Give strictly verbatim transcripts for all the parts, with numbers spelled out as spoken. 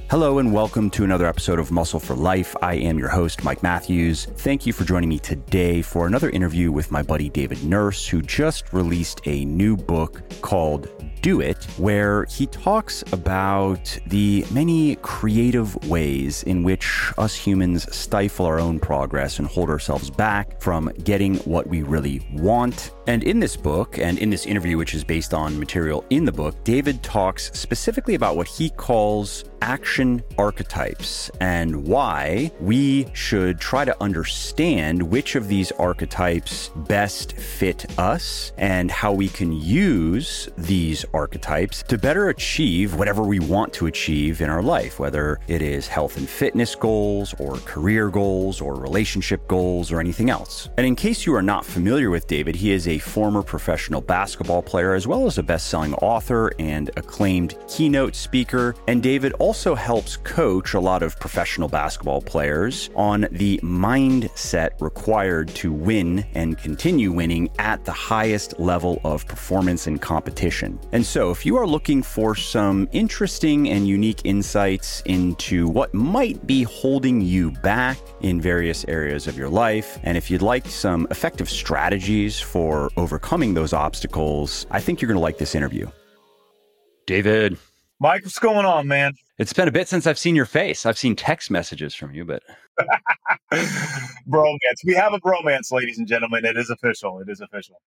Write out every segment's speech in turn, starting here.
Hello and welcome to another episode of Muscle for Life. I am your host, Mike Matthews. Thank you for joining me today for another interview with my buddy David Nurse, who just released a new book called Do It, where he talks about the many creative ways in which us humans stifle our own progress and hold ourselves back from getting what we really want. And in this book, and in this interview, which is based on material in the book, David talks specifically about what he calls action archetypes and why we should try to understand which of these archetypes best fit us and how we can use these archetypes to better achieve whatever we want to achieve in our life, whether it is health and fitness goals or career goals or relationship goals or anything else. And in case you are not familiar with David, he is a former professional basketball player as well as a best-selling author and acclaimed keynote speaker. And David also helps coach a lot of professional basketball players on the mindset required to win and continue winning at the highest level of performance and competition. And so if you are looking for some interesting and unique insights into what might be holding you back in various areas of your life, and if you'd like some effective strategies for overcoming those obstacles, I think you're going to like this interview. David. Mike, what's going on, man? It's been a bit since I've seen your face. I've seen text messages from you, but... Bromance. We have a bromance, ladies and gentlemen. It is official. It is official.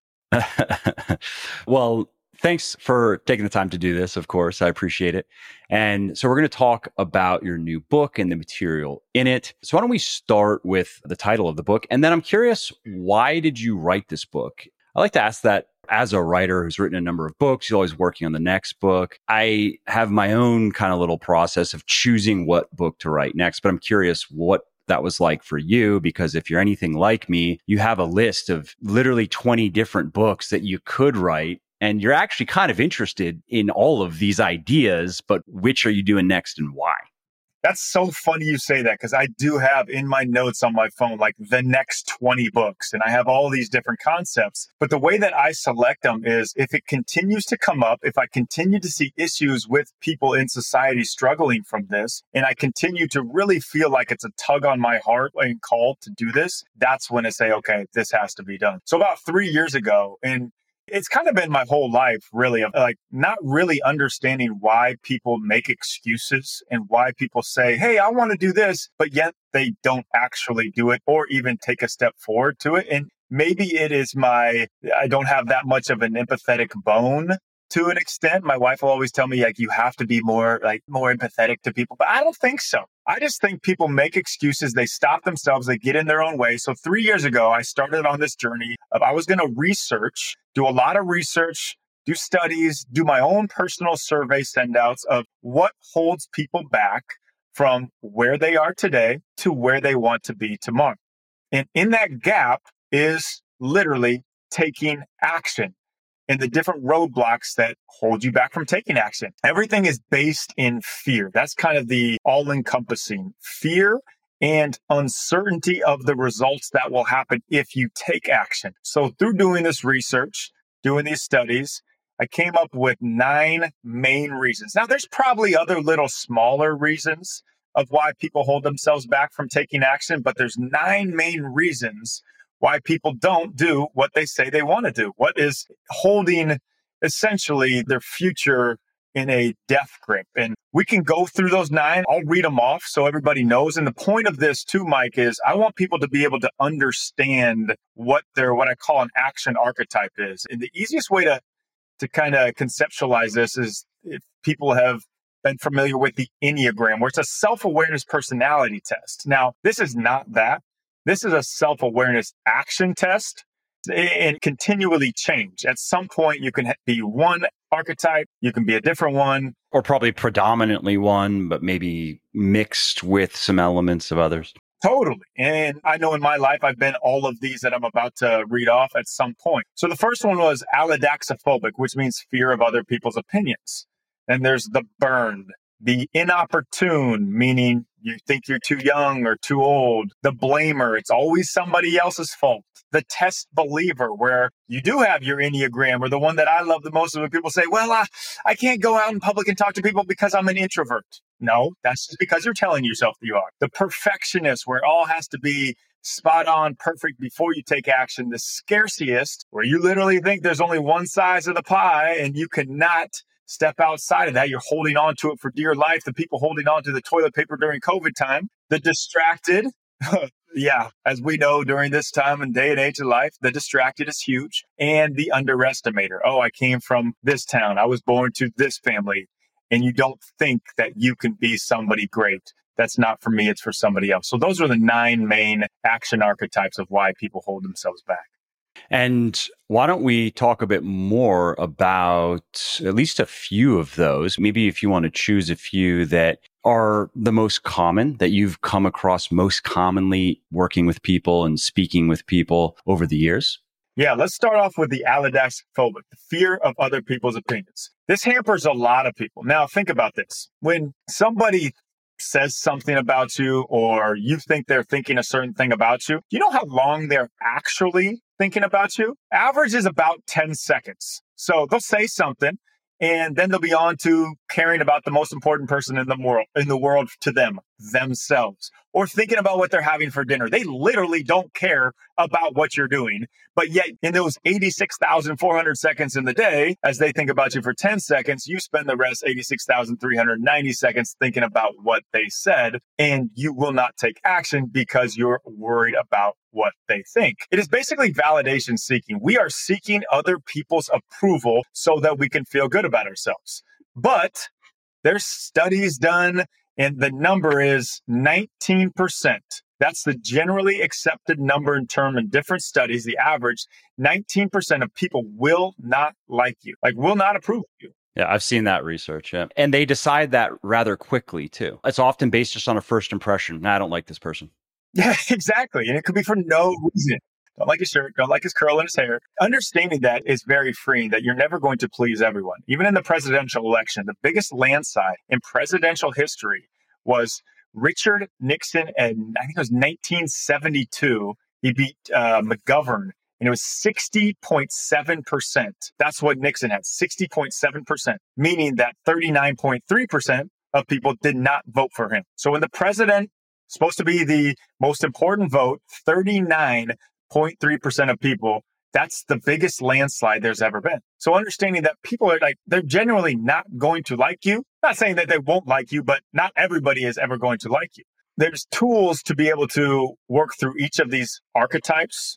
Well, thanks for taking the time to do this, of course. I appreciate it. And so we're going to talk about your new book and the material in it. So why don't we start with the title of the book? And then I'm curious, why did you write this book? I like to ask that as a writer who's written a number of books. He's always working on the next book. I have my own kind of little process of choosing what book to write next, but I'm curious what that was like for you, because if you're anything like me, you have a list of literally twenty different books that you could write. And you're actually kind of interested in all of these ideas, but which are you doing next and why? That's so funny you say that, because I do have in my notes on my phone, like the next twenty books, and I have all these different concepts. But the way that I select them is if it continues to come up, if I continue to see issues with people in society struggling from this, and I continue to really feel like it's a tug on my heart and call to do this, that's when I say, okay, this has to be done. So about three years ago, and it's kind of been my whole life, really, of like not really understanding why people make excuses and why people say, hey, I want to do this, but yet they don't actually do it or even take a step forward to it. And maybe it is my, I don't have that much of an empathetic bone to an extent. My wife will always tell me, like, you have to be more like more empathetic to people, but I don't think so. I just think people make excuses. They stop themselves. They get in their own way. So three years ago, I started on this journey of I was going to research, do a lot of research, do studies, do my own personal survey sendouts of what holds people back from where they are today to where they want to be tomorrow. And in that gap is literally taking action and the different roadblocks that hold you back from taking action. Everything is based in fear. That's kind of the all-encompassing fear and uncertainty of the results that will happen if you take action. So through doing this research, doing these studies, I came up with nine main reasons. Now, there's probably other little smaller reasons of why people hold themselves back from taking action, but there's nine main reasons why people don't do what they say they want to do. What is holding essentially their future in a death grip. And we can go through those nine. I'll read them off so everybody knows. And the point of this too, Mike, is I want people to be able to understand what their, what I call an action archetype is. And the easiest way to, to kind of conceptualize this is if people have been familiar with the Enneagram, where it's a self-awareness personality test. Now, this is not that. This is a self-awareness action test and continually change. At some point, you can be one archetype, you can be a different one. Or probably predominantly one, but maybe mixed with some elements of others. Totally. And I know in my life, I've been all of these that I'm about to read off at some point. So the first one was allodaxophobic, which means fear of other people's opinions. Then there's the burned, the inopportune, meaning you think you're too young or too old. The blamer, it's always somebody else's fault. The test believer, where you do have your Enneagram, or the one that I love the most is when people say, well, I, I can't go out in public and talk to people because I'm an introvert. No, that's just because you're telling yourself that you are. The perfectionist, where it all has to be spot on, perfect before you take action. The scarcist, where you literally think there's only one size of the pie and you cannot step outside of that. You're holding on to it for dear life. The people holding on to the toilet paper during COVID time. The distracted, yeah, as we know during this time and day and age of life, the distracted is huge. And the underestimator. Oh, I came from this town. I was born to this family. And you don't think that you can be somebody great. That's not for me, it's for somebody else. So those are the nine main action archetypes of why people hold themselves back. And why don't we talk a bit more about at least a few of those? Maybe if you want to choose a few that are the most common, that you've come across most commonly working with people and speaking with people over the years. Yeah, let's start off with the allodaxphobic, the fear of other people's opinions. This hampers a lot of people. Now, think about this. When somebody says something about you or you think they're thinking a certain thing about you, you know how long they're actually thinking about you? Average is about ten seconds. So they'll say something and then they'll be on to caring about the most important person in the world, in the world to them, themselves, or thinking about what they're having for dinner. They literally don't care about what you're doing. But yet in those eighty-six thousand four hundred seconds in the day, as they think about you for ten seconds, you spend the rest eighty-six thousand three hundred ninety seconds thinking about what they said, and you will not take action because you're worried about what they think. It is basically validation seeking. We are seeking other people's approval so that we can feel good about ourselves. But there's studies done, and the number is nineteen percent. That's the generally accepted number in term in different studies. The average, nineteen percent of people will not like you, like will not approve of you. Yeah, I've seen that research. Yeah. And they decide that rather quickly, too. It's often based just on a first impression. Nah, I don't like this person. Yeah, exactly. And it could be for no reason. Don't like his shirt, don't like his curl in his hair. Understanding that is very freeing, that you're never going to please everyone. Even in the presidential election, the biggest landslide in presidential history was Richard Nixon, and I think it was nineteen seventy-two. He beat uh, McGovern, and it was sixty point seven percent. That's what Nixon had, sixty point seven percent, meaning that thirty-nine point three percent of people did not vote for him. So when the president is supposed to be the most important vote, thirty-nine point three percent of people, that's the biggest landslide there's ever been. So understanding that people are like, they're genuinely not going to like you. Not saying that they won't like you, but not everybody is ever going to like you. There's tools to be able to work through each of these archetypes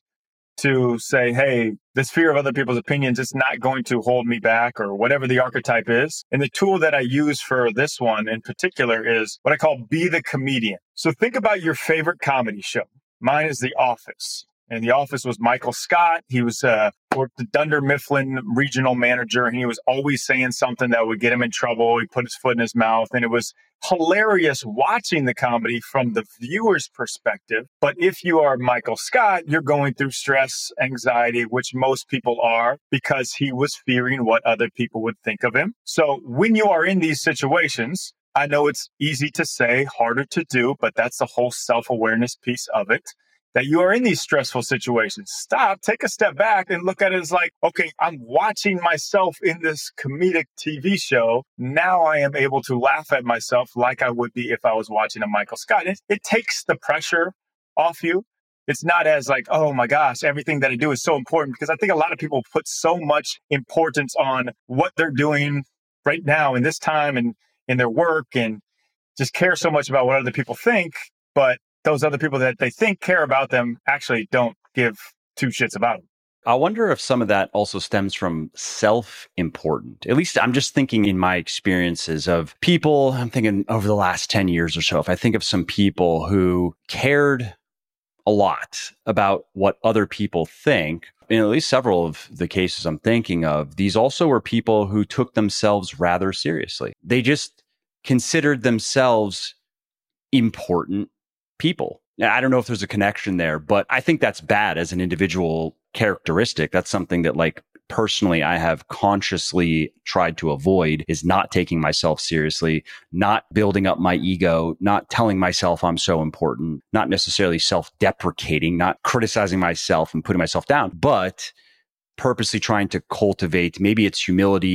to say, hey, this fear of other people's opinions is not going to hold me back, or whatever the archetype is. And the tool that I use for this one in particular is what I call Be the Comedian. So think about your favorite comedy show. Mine is The Office. And The Office was Michael Scott. He was uh, worked the Dunder Mifflin regional manager, and he was always saying something that would get him in trouble. He put his foot in his mouth, and it was hilarious watching the comedy from the viewer's perspective. But if you are Michael Scott, you're going through stress, anxiety, which most people are, because he was fearing what other people would think of him. So when you are in these situations, I know it's easy to say, harder to do, but that's the whole self-awareness piece of it. That you are in these stressful situations. Stop, take a step back and look at it as like, okay, I'm watching myself in this comedic T V show. Now I am able to laugh at myself like I would be if I was watching a Michael Scott. It, it takes the pressure off you. It's not as like, oh my gosh, everything that I do is so important, because I think a lot of people put so much importance on what they're doing right now in this time and in their work, and just care so much about what other people think. But those other people that they think care about them actually don't give two shits about them. I wonder if some of that also stems from self-important. At least I'm just thinking in my experiences of people, I'm thinking over the last ten years or so, if I think of some people who cared a lot about what other people think, in at least several of the cases I'm thinking of, these also were people who took themselves rather seriously. They just considered themselves important people. I don't know if there's a connection there, but I think that's bad as an individual characteristic. That's something that, like, personally, I have consciously tried to avoid, is not taking myself seriously, not building up my ego, not telling myself I'm so important, not necessarily self-deprecating, not criticizing myself and putting myself down, but purposely trying to cultivate, maybe it's humility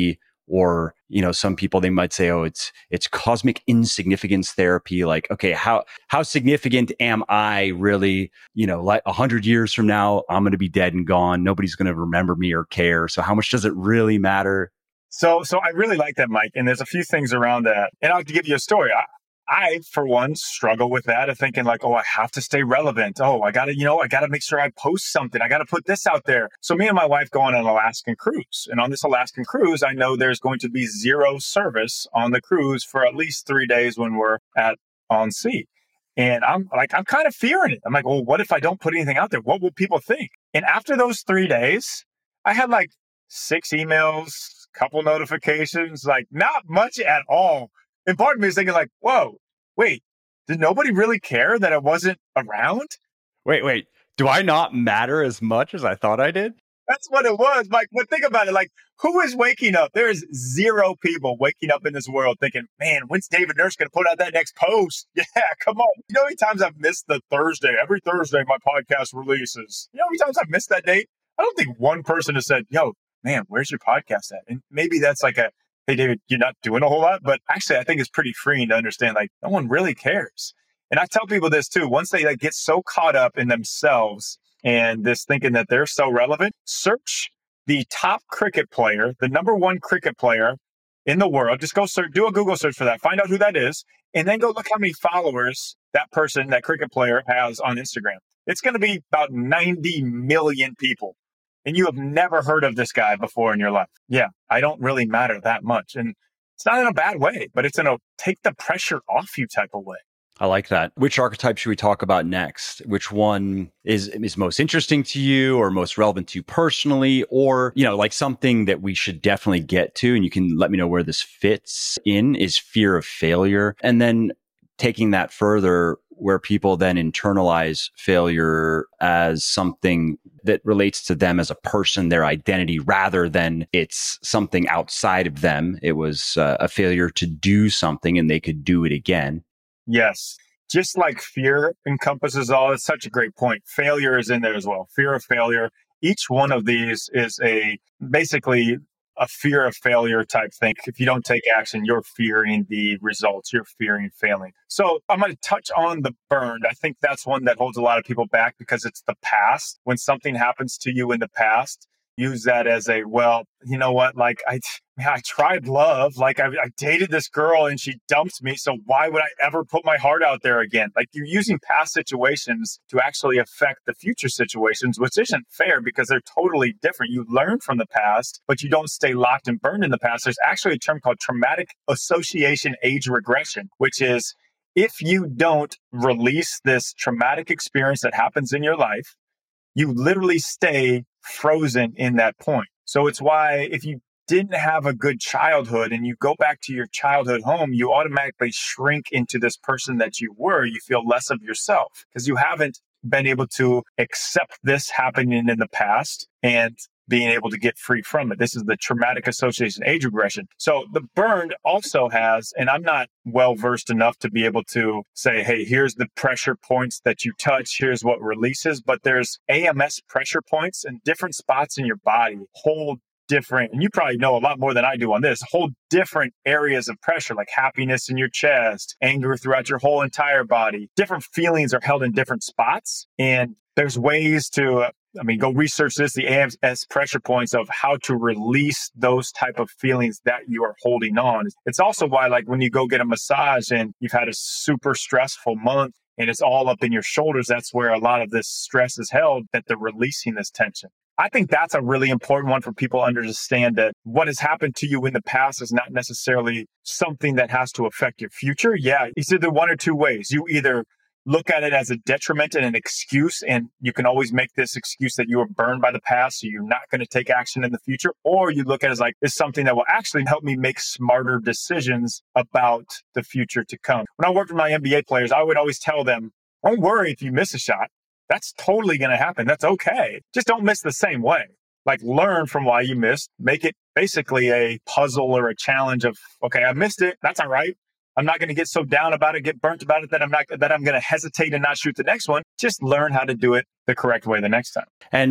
Or, you know, some people, they might say, oh, it's, it's cosmic insignificance therapy. Like, okay, how, how significant am I really? You know, like a hundred years from now, I'm going to be dead and gone. Nobody's going to remember me or care. So how much does it really matter? So, so I really like that, Mike. And there's a few things around that. And I'll give you a story. I, I, for one, struggle with that of thinking like, oh, I have to stay relevant. Oh, I got to, you know, I got to make sure I post something. I got to put this out there. So me and my wife go on an Alaskan cruise. And on this Alaskan cruise, I know there's going to be zero service on the cruise for at least three days when we're at on sea. And I'm like, I'm kind of fearing it. I'm like, well, what if I don't put anything out there? What will people think? And after those three days, I had like six emails, couple notifications, like not much at all. And part of me is thinking like, whoa, wait, did nobody really care that I wasn't around? Wait, wait, do I not matter as much as I thought I did? That's what it was, Mike. But think about it. Like, who is waking up? There is zero people waking up in this world thinking, man, when's David Nurse going to put out that next post? Yeah, come on. You know how many times I've missed the Thursday? Every Thursday, my podcast releases. You know how many times I've missed that date? I don't think one person has said, yo, man, where's your podcast at? And maybe that's like a, hey, David, you're not doing a whole lot. But actually, I think it's pretty freeing to understand, like, no one really cares. And I tell people this too. Once they like get so caught up in themselves and this thinking that they're so relevant, search the top cricket player, the number one cricket player in the world. Just go search, do a Google search for that, find out who that is, and then go look how many followers that person, that cricket player has on Instagram. It's going to be about ninety million people. And you have never heard of this guy before in your life. Yeah, I don't really matter that much. And it's not in a bad way, but it's in a take the pressure off you type of way. I like that. Which archetype should we talk about next? Which one is is most interesting to you or most relevant to you personally? Or, you know, like something that we should definitely get to, and you can let me know where this fits in, is fear of failure. And then taking that further, where people then internalize failure as something that relates to them as a person, their identity, rather than it's something outside of them. It was uh, a failure to do something and they could do it again. Yes. Just like fear encompasses all, it's such a great point. Failure is in there as well. Fear of failure. Each one of these is a basically a fear of failure type thing. If you don't take action, you're fearing the results. You're fearing failing. So I'm going to touch on the burned. I think that's one that holds a lot of people back because it's the past. When something happens to you in the past, use that as a, well, you know what? Like I, I tried love. Like I, I dated this girl and she dumped me. So why would I ever put my heart out there again? Like you're using past situations to actually affect the future situations, which isn't fair because they're totally different. You learn from the past, but you don't stay locked and burned in the past. There's actually a term called traumatic association age regression, which is if you don't release this traumatic experience that happens in your life, you literally stay frozen in that point. So it's why if you didn't have a good childhood and you go back to your childhood home, you automatically shrink into this person that you were. You feel less of yourself because you haven't been able to accept this happening in the past and being able to get free from it. This is the traumatic association age regression. So the burned also has, and I'm not well versed enough to be able to say, hey, here's the pressure points that you touch, here's what releases, but there's A M S pressure points and different spots in your body hold different, and you probably know a lot more than I do on this, hold different areas of pressure, like happiness in your chest, anger throughout your whole entire body. Different feelings are held in different spots. And there's ways to, I mean, go research this, the A M S pressure points of how to release those type of feelings that you are holding on. It's also why, like, when you go get a massage and you've had a super stressful month and it's all up in your shoulders, that's where a lot of this stress is held, that they're releasing this tension. I think that's a really important one for people to understand, that what has happened to you in the past is not necessarily something that has to affect your future. Yeah, it's either one or two ways. You either look at it as a detriment and an excuse, and you can always make this excuse that you were burned by the past, so you're not going to take action in the future, or you look at it as like, it's something that will actually help me make smarter decisions about the future to come. When I worked with my N B A players, I would always tell them, don't worry if you miss a shot. That's totally going to happen. That's okay. Just don't miss the same way. Like, learn from why you missed. Make it basically a puzzle or a challenge of, okay, I missed it. That's all right. I'm not going to get so down about it, get burnt about it that I'm not, that I'm going to hesitate and not shoot the next one. Just learn how to do it the correct way the next time. And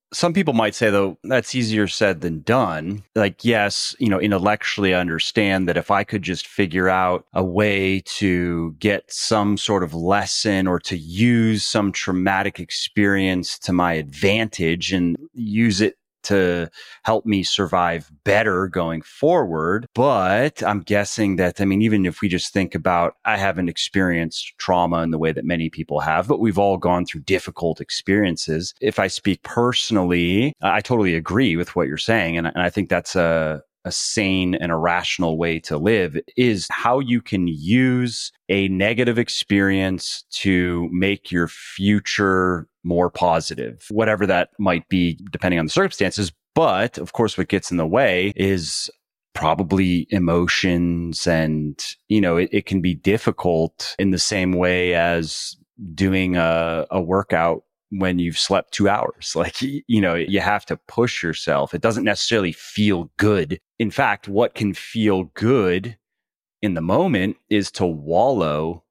Some people might say, though, that's easier said than done. Like, yes, you know, intellectually, I understand that if I could just figure out a way to get some sort of lesson or to use some traumatic experience to my advantage and use it to help me survive better going forward. But I'm guessing that, I mean, even if we just think about, I haven't experienced trauma in the way that many people have, but we've all gone through difficult experiences. If I speak personally, I totally agree with what you're saying. And, and I think that's a, a sane and a rational way to live, is how you can use a negative experience to make your future more positive, whatever that might be, depending on the circumstances. But of course, what gets in the way is probably emotions. And, you know, it, it can be difficult in the same way as doing a, a workout when you've slept two hours. Like, you know, you have to push yourself. It doesn't necessarily feel good. In fact, what can feel good in the moment is to wallow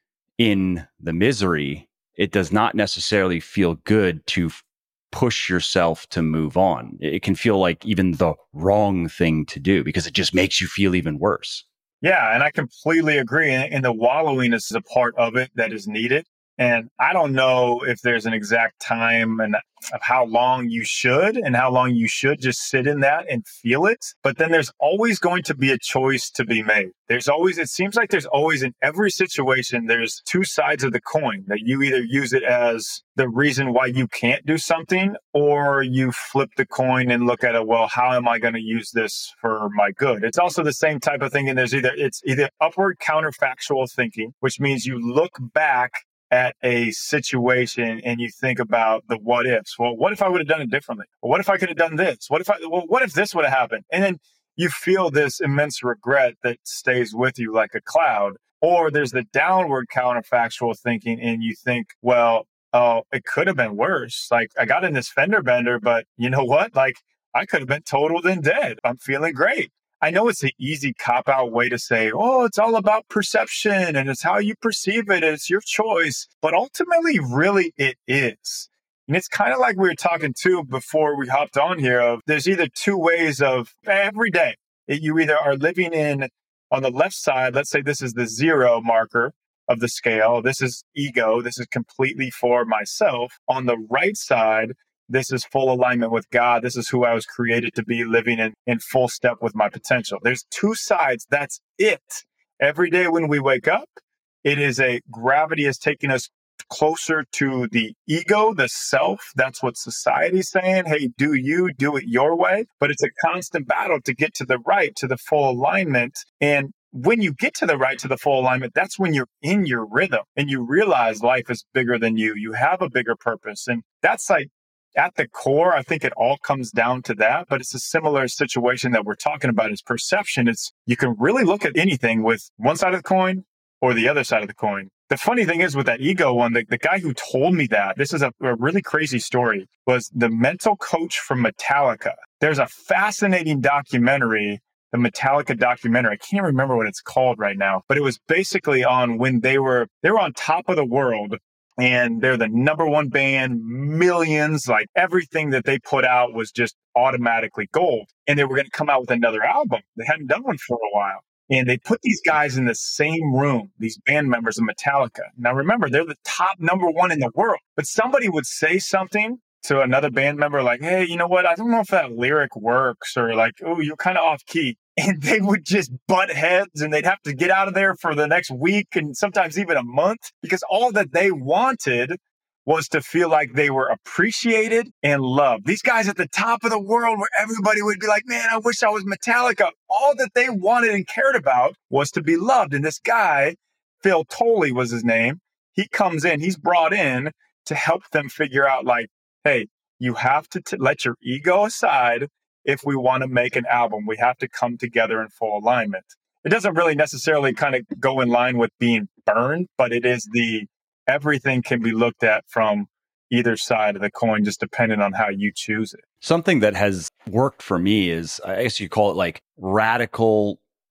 in the misery. It does not necessarily feel good to f- push yourself to move on. It can feel like even the wrong thing to do because it just makes you feel even worse. Yeah, and I completely agree. And, and the wallowing is a part of it that is needed. And I don't know if there's an exact time and of how long you should and how long you should just sit in that and feel it. But then there's always going to be a choice to be made. There's always, it seems like there's always in every situation, there's two sides of the coin that you either use it as the reason why you can't do something, or you flip the coin and look at it, well, how am I going to use this for my good? It's also the same type of thing. And there's either, it's either upward counterfactual thinking, which means you look back at a situation and you think about the what ifs. Well, what if I would have done it differently? Well, what if I could have done this? What if I, well, what if this would have happened? And then you feel this immense regret that stays with you like a cloud. Or there's the downward counterfactual thinking and you think, well, oh, it could have been worse. Like, I got in this fender bender, but you know what? Like, I could have been totaled and dead. I'm feeling great. I know it's an easy cop-out way to say, oh, it's all about perception and it's how you perceive it. And it's your choice. But ultimately, really, it is. And it's kind of like we were talking too before we hopped on here of there's either two ways of every day. You either are living in on the left side, let's say this is the zero marker of the scale. This is ego. This is completely for myself. On the right side, this is full alignment with God. This is who I was created to be, living in, in full step with my potential. There's two sides. That's it. Every day when we wake up, it is a gravity is taking us closer to the ego, the self. That's what society's saying. Hey, do you do it your way? But it's a constant battle to get to the right, to the full alignment. And when you get to the right, to the full alignment, that's when you're in your rhythm and you realize life is bigger than you. You have a bigger purpose. And that's like, at the core, I think it all comes down to that, but it's a similar situation that we're talking about is perception. It's you can really look at anything with one side of the coin or the other side of the coin. The funny thing is with that ego one, the, the guy who told me that, this is a, a really crazy story, was the mental coach from Metallica. There's a fascinating documentary, the Metallica documentary. I can't remember what it's called right now, but it was basically on when they were, they were on top of the world. And they're the number one band, millions, like everything that they put out was just automatically gold. And they were going to come out with another album. They hadn't done one for a while. And they put these guys in the same room, these band members of Metallica. Now, remember, they're the top number one in the world. But somebody would say something to another band member like, hey, you know what? I don't know if that lyric works, or like, oh, you're kind of off key. And they would just butt heads and they'd have to get out of there for the next week and sometimes even a month, because all that they wanted was to feel like they were appreciated and loved. These guys at the top of the world where everybody would be like, man, I wish I was Metallica. All that they wanted and cared about was to be loved. And this guy, Phil Toley was his name. He comes in, he's brought in to help them figure out like, hey, you have to t- let your ego aside. If we want to make an album, we have to come together in full alignment. It doesn't really necessarily kind of go in line with being burned, but it is the everything can be looked at from either side of the coin, just depending on how you choose it. Something that has worked for me is, I guess you call it like radical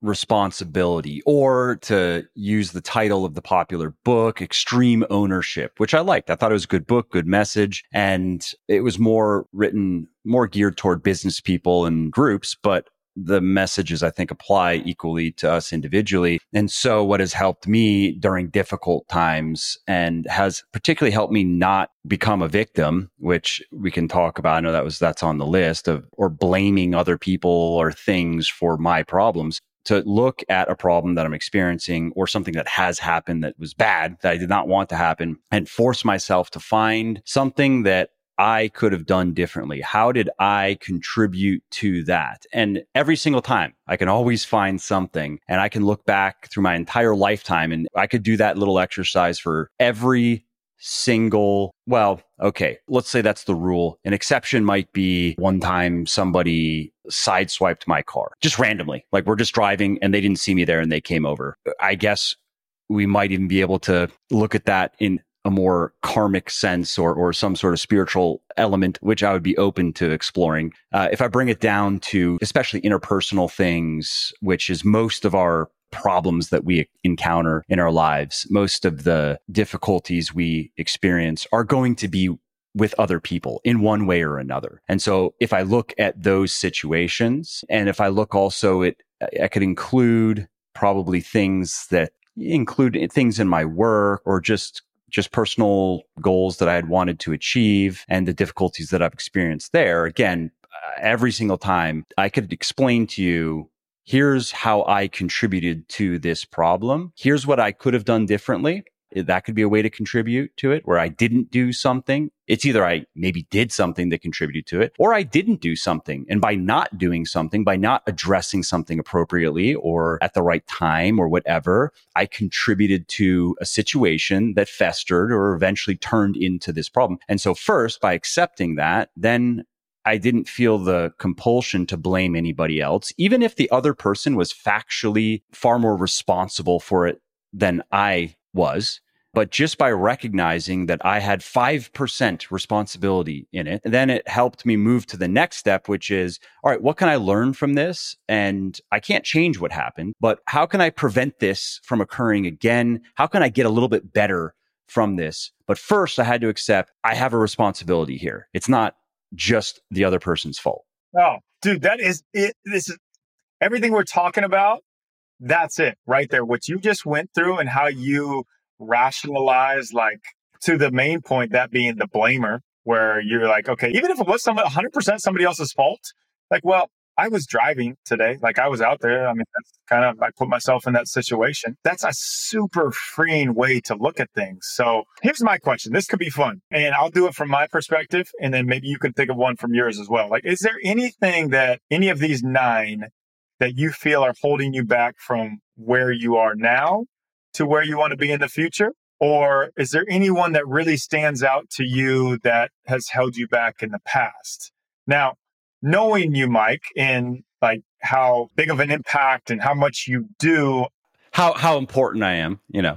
responsibility, or to use the title of the popular book, Extreme Ownership, which I liked. I thought it was a good book, good message. And it was more written, more geared toward business people and groups, but the messages, I think, apply equally to us individually. And so what has helped me during difficult times and has particularly helped me not become a victim, which we can talk about. I know that was, that's on the list of, or blaming other people or things for my problems, to look at a problem that I'm experiencing or something that has happened that was bad, that I did not want to happen, and force myself to find something that I could have done differently. How did I contribute to that? And every single time I can always find something, and I can look back through my entire lifetime, and I could do that little exercise for every single, well, okay, let's say that's the rule. An exception might be one time somebody sideswiped my car just randomly. Like we're just driving and they didn't see me there and they came over. I guess we might even be able to look at that in a more karmic sense, or or some sort of spiritual element, which I would be open to exploring. Uh, if I bring it down to especially interpersonal things, which is most of our problems that we encounter in our lives, most of the difficulties we experience are going to be with other people in one way or another. And so if I look at those situations, and if I look also at, I could include probably things that include things in my work, or just just personal goals that I had wanted to achieve and the difficulties that I've experienced there. Again, uh, every single time I could explain to you, here's how I contributed to this problem. Here's what I could have done differently. That could be a way to contribute to it, where I didn't do something. It's either I maybe did something that contributed to it, or I didn't do something. And by not doing something, by not addressing something appropriately or at the right time or whatever, I contributed to a situation that festered or eventually turned into this problem. And so first, by accepting that, then I didn't feel the compulsion to blame anybody else, even if the other person was factually far more responsible for it than I was. But just by recognizing that I had five percent responsibility in it, then it helped me move to the next step, which is, all right, what can I learn from this? And I can't change what happened, but how can I prevent this from occurring again? How can I get a little bit better from this? But first, I had to accept I have a responsibility here. It's not just the other person's fault. Oh, dude, that is it. This is everything we're talking about. That's it right there. What you just went through and how you rationalize, like, to the main point, that being the blamer, where you're like, okay, even if it was some one hundred percent somebody else's fault, like, well, I was driving today. Like, I was out there. I mean, that's kind of, I put myself in that situation. That's a super freeing way to look at things. So here's my question. This could be fun. And I'll do it from my perspective. And then maybe you can think of one from yours as well. Like, is there anything that any of these nine that you feel are holding you back from where you are now to where you want to be in the future? Or is there anyone that really stands out to you that has held you back in the past? Now, knowing you, Mike, and like how big of an impact and how much you do. How how important I am, you know.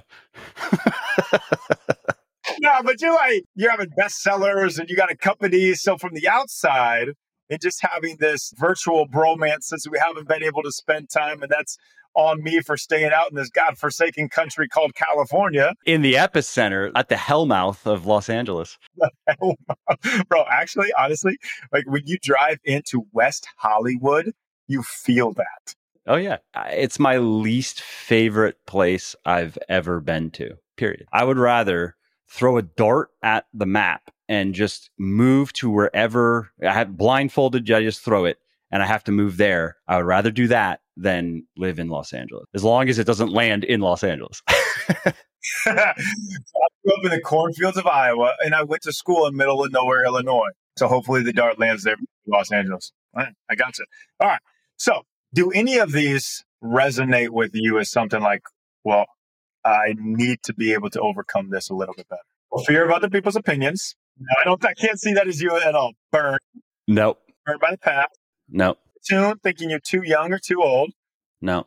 No, but you're like, you're having bestsellers and you got a company. So from the outside, and just having this virtual bromance, since we haven't been able to spend time, and that's on me for staying out in this godforsaken country called California. In the epicenter, at the hellmouth of Los Angeles. Bro, actually, honestly, like when you drive into West Hollywood, you feel that. Oh, yeah. It's my least favorite place I've ever been to, period. I would rather throw a dart at the map and just move to wherever I have blindfolded. I just throw it and I have to move there. I would rather do that than live in Los Angeles, as long as it doesn't land in Los Angeles. So I grew up in the cornfields of Iowa, and I went to school in middle of nowhere, Illinois. So hopefully the dart lands there in Los Angeles. All right, I got you. All right. So do any of these resonate with you as something like, well, I need to be able to overcome this a little bit better? Well, fear of other people's opinions. No, I don't. I can't see that as you at all. Burn. Nope. Burned by the past. Nope. Tune, thinking you're too young or too old. No.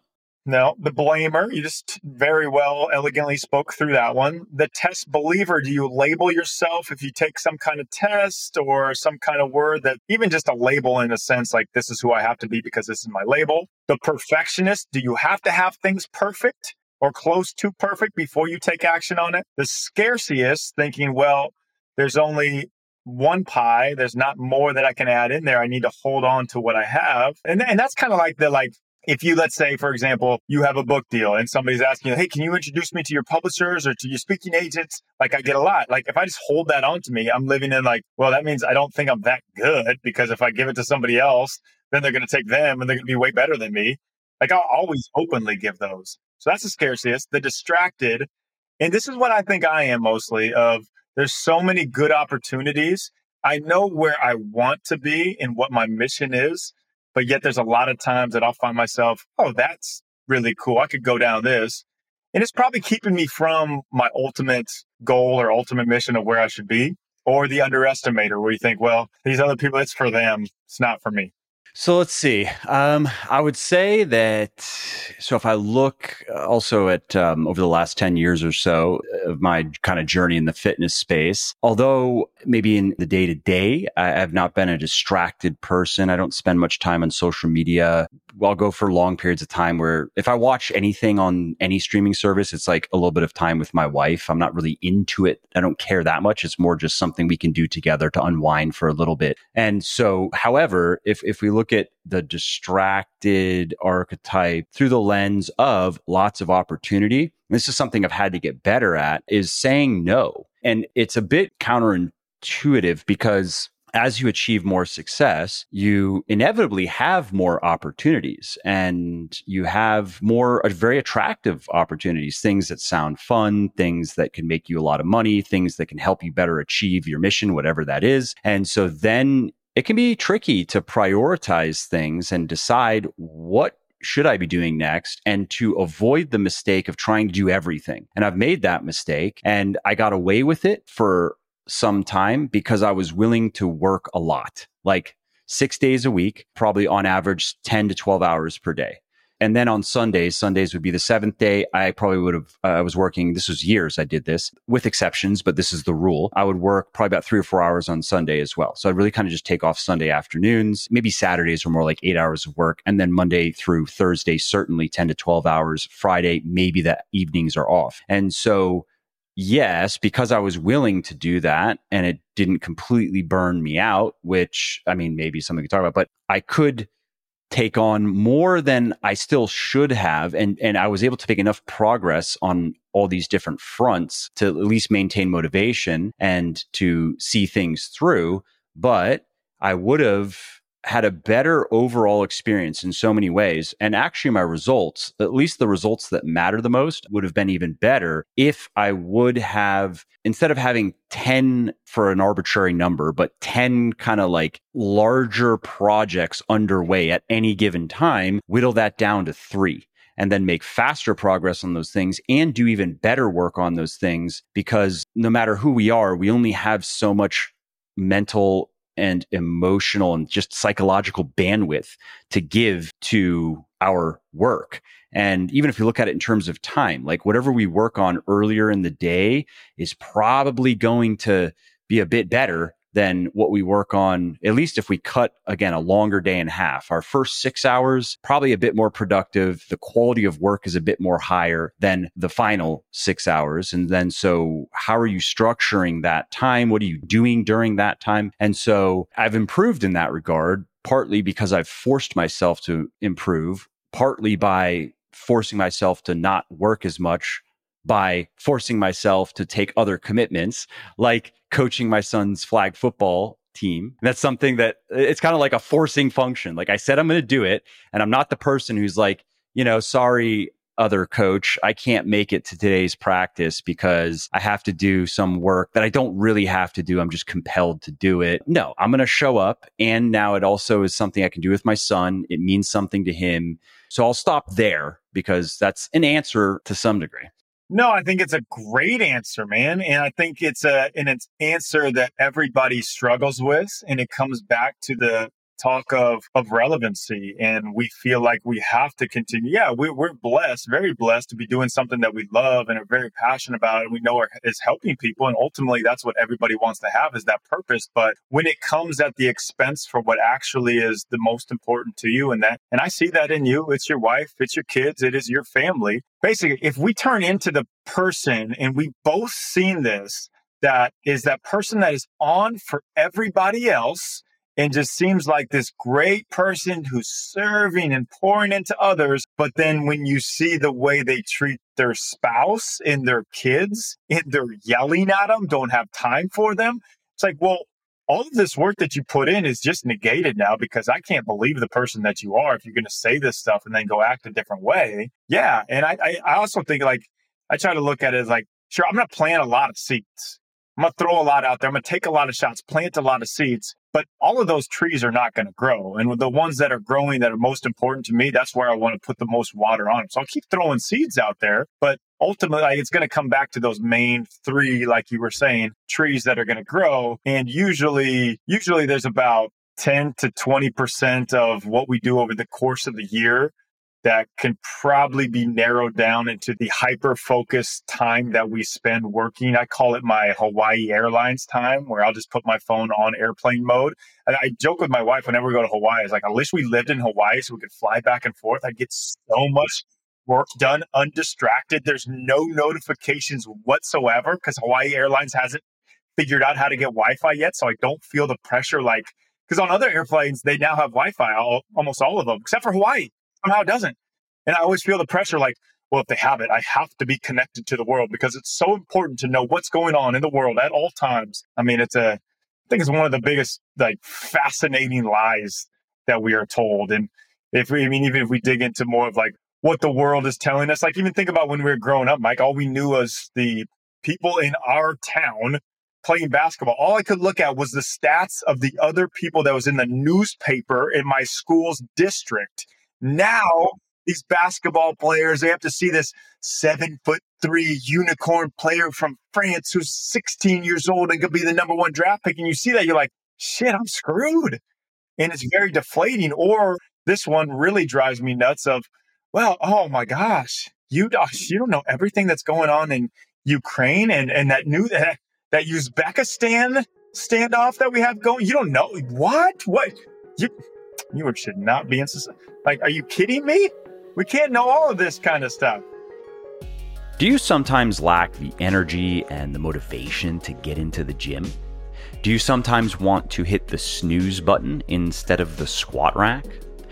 No, the blamer, you just very well elegantly spoke through that one. The test believer, do you label yourself if you take some kind of test or some kind of word that even just a label in a sense, like this is who I have to be because this is my label. The perfectionist, do you have to have things perfect or close to perfect before you take action on it? The scarciest, thinking, well, there's only one pie. There's not more that I can add in there. I need to hold on to what I have. And, and that's kind of like the like, if you, let's say, for example, you have a book deal and somebody's asking you, hey, can you introduce me to your publishers or to your speaking agents? Like I get a lot. Like if I just hold that on to me, I'm living in like, well, that means I don't think I'm that good because if I give it to somebody else, then they're going to take them and they're going to be way better than me. Like I'll always openly give those. So that's the scarciest. The distracted. And this is what I think I am mostly of there's so many good opportunities. I know where I want to be and what my mission is. But yet there's a lot of times that I'll find myself, oh, that's really cool. I could go down this. And it's probably keeping me from my ultimate goal or ultimate mission of where I should be, or the underestimator where you think, well, these other people, it's for them. It's not for me. So let's see. Um, I would say that, so if I look also at um, over the last ten years or so of my kind of journey in the fitness space, although maybe in the day to day, I have not been a distracted person. I don't spend much time on social media. I'll go for long periods of time where if I watch anything on any streaming service, it's like a little bit of time with my wife. I'm not really into it. I don't care that much. It's more just something we can do together to unwind for a little bit. And so, however, if, if we look at the distracted archetype through the lens of lots of opportunity, this is something I've had to get better at, is saying no. And it's a bit counterintuitive because as you achieve more success, you inevitably have more opportunities and you have more uh, very attractive opportunities, things that sound fun, things that can make you a lot of money, things that can help you better achieve your mission, whatever that is. And so then it can be tricky to prioritize things and decide what should I be doing next and to avoid the mistake of trying to do everything. And I've made that mistake and I got away with it for some time because I was willing to work a lot, like six days a week, probably on average ten to twelve hours per day. And then on Sundays, Sundays would be the seventh day. I probably would have, uh, I was working, this was years I did this with exceptions, but this is the rule. I would work probably about three or four hours on Sunday as well. So I'd really kind of just take off Sunday afternoons. Maybe Saturdays were more like eight hours of work. And then Monday through Thursday, certainly ten to twelve hours. Friday, maybe the evenings are off. And so yes, because I was willing to do that and it didn't completely burn me out, which, I mean, maybe something we could talk about, but I could take on more than I still should have. And, and I was able to make enough progress on all these different fronts to at least maintain motivation and to see things through. But I would have had a better overall experience in so many ways. And actually my results, at least the results that matter the most, would have been even better if I would have, instead of having ten for an arbitrary number, but ten kind of like larger projects underway at any given time, whittle that down to three. And then make faster progress on those things and do even better work on those things, because no matter who we are, we only have so much mental and emotional and just psychological bandwidth to give to our work. And even if you look at it in terms of time, like whatever we work on earlier in the day is probably going to be a bit better than what we work on, at least if we cut, again, a longer day and a half. Our first six hours, probably a bit more productive. The quality of work is a bit more higher than the final six hours. And then, so how are you structuring that time? What are you doing during that time? And so I've improved in that regard, partly because I've forced myself to improve, partly by forcing myself to not work as much, by forcing myself to take other commitments, like coaching my son's flag football team. And that's something that it's kind of like a forcing function. Like I said, I'm going to do it. And I'm not the person who's like, you know, sorry, other coach, I can't make it to today's practice because I have to do some work that I don't really have to do. I'm just compelled to do it. No, I'm going to show up. And now it also is something I can do with my son. It means something to him. So I'll stop there because that's an answer to some degree. No, I think it's a great answer, man. And I think it's a, and it's answer that everybody struggles with. And it comes back to the talk of, of relevancy, and we feel like we have to continue. Yeah, we, we're blessed, very blessed to be doing something that we love and are very passionate about, and we know are, is helping people. And ultimately, that's what everybody wants to have, is that purpose. But when it comes at the expense for what actually is the most important to you, and that, and I see that in you, it's your wife, it's your kids, it is your family. Basically, if we turn into the person, and we both seen this, that is that person that is on for everybody else and just seems like this great person who's serving and pouring into others. But then when you see the way they treat their spouse and their kids, and they're yelling at them, don't have time for them, it's like, well, all of this work that you put in is just negated now, because I can't believe the person that you are if you're going to say this stuff and then go act a different way. Yeah. And I, I, I also think, like, I try to look at it as like, sure, I'm going to plant a lot of seeds. I'm going to throw a lot out there. I'm going to take a lot of shots, plant a lot of seeds, but all of those trees are not going to grow. And the ones that are growing that are most important to me, that's where I want to put the most water on them. So I'll keep throwing seeds out there, but ultimately like, it's going to come back to those main three, like you were saying, trees that are going to grow. And usually, usually there's about ten to twenty percent of what we do over the course of the year that can probably be narrowed down into the hyper-focused time that we spend working. I call it my Hawaii Airlines time, where I'll just put my phone on airplane mode. And I joke with my wife whenever we go to Hawaii, it's like, I wish we lived in Hawaii so we could fly back and forth. I'd get so much work done undistracted. There's no notifications whatsoever, because Hawaii Airlines hasn't figured out how to get Wi-Fi yet. So I don't feel the pressure, like, because on other airplanes, they now have Wi-Fi, all, almost all of them, except for Hawaii. Somehow it doesn't. And I always feel the pressure, like, well, if they have it, I have to be connected to the world, because it's so important to know what's going on in the world at all times. I mean, it's a, I think it's one of the biggest, like, fascinating lies that we are told. And if we, I mean, even if we dig into more of like what the world is telling us, like, even think about when we were growing up, Mike, all we knew was the people in our town playing basketball. All I could look at was the stats of the other people that was in the newspaper in my school's district. Now, these basketball players, they have to see this seven foot three unicorn player from France who's sixteen years old and could be the number one draft pick. And you see that, you're like, shit, I'm screwed. And it's very deflating. Or this one really drives me nuts of, well, oh my gosh, you, you don't know everything that's going on in Ukraine and, and that new, that, that Uzbekistan standoff that we have going. You don't know what, what you, you should not be in society. Like, are you kidding me? We can't know all of this kind of stuff. Do you sometimes lack the energy and the motivation to get into the gym? Do you sometimes want to hit the snooze button instead of the squat rack?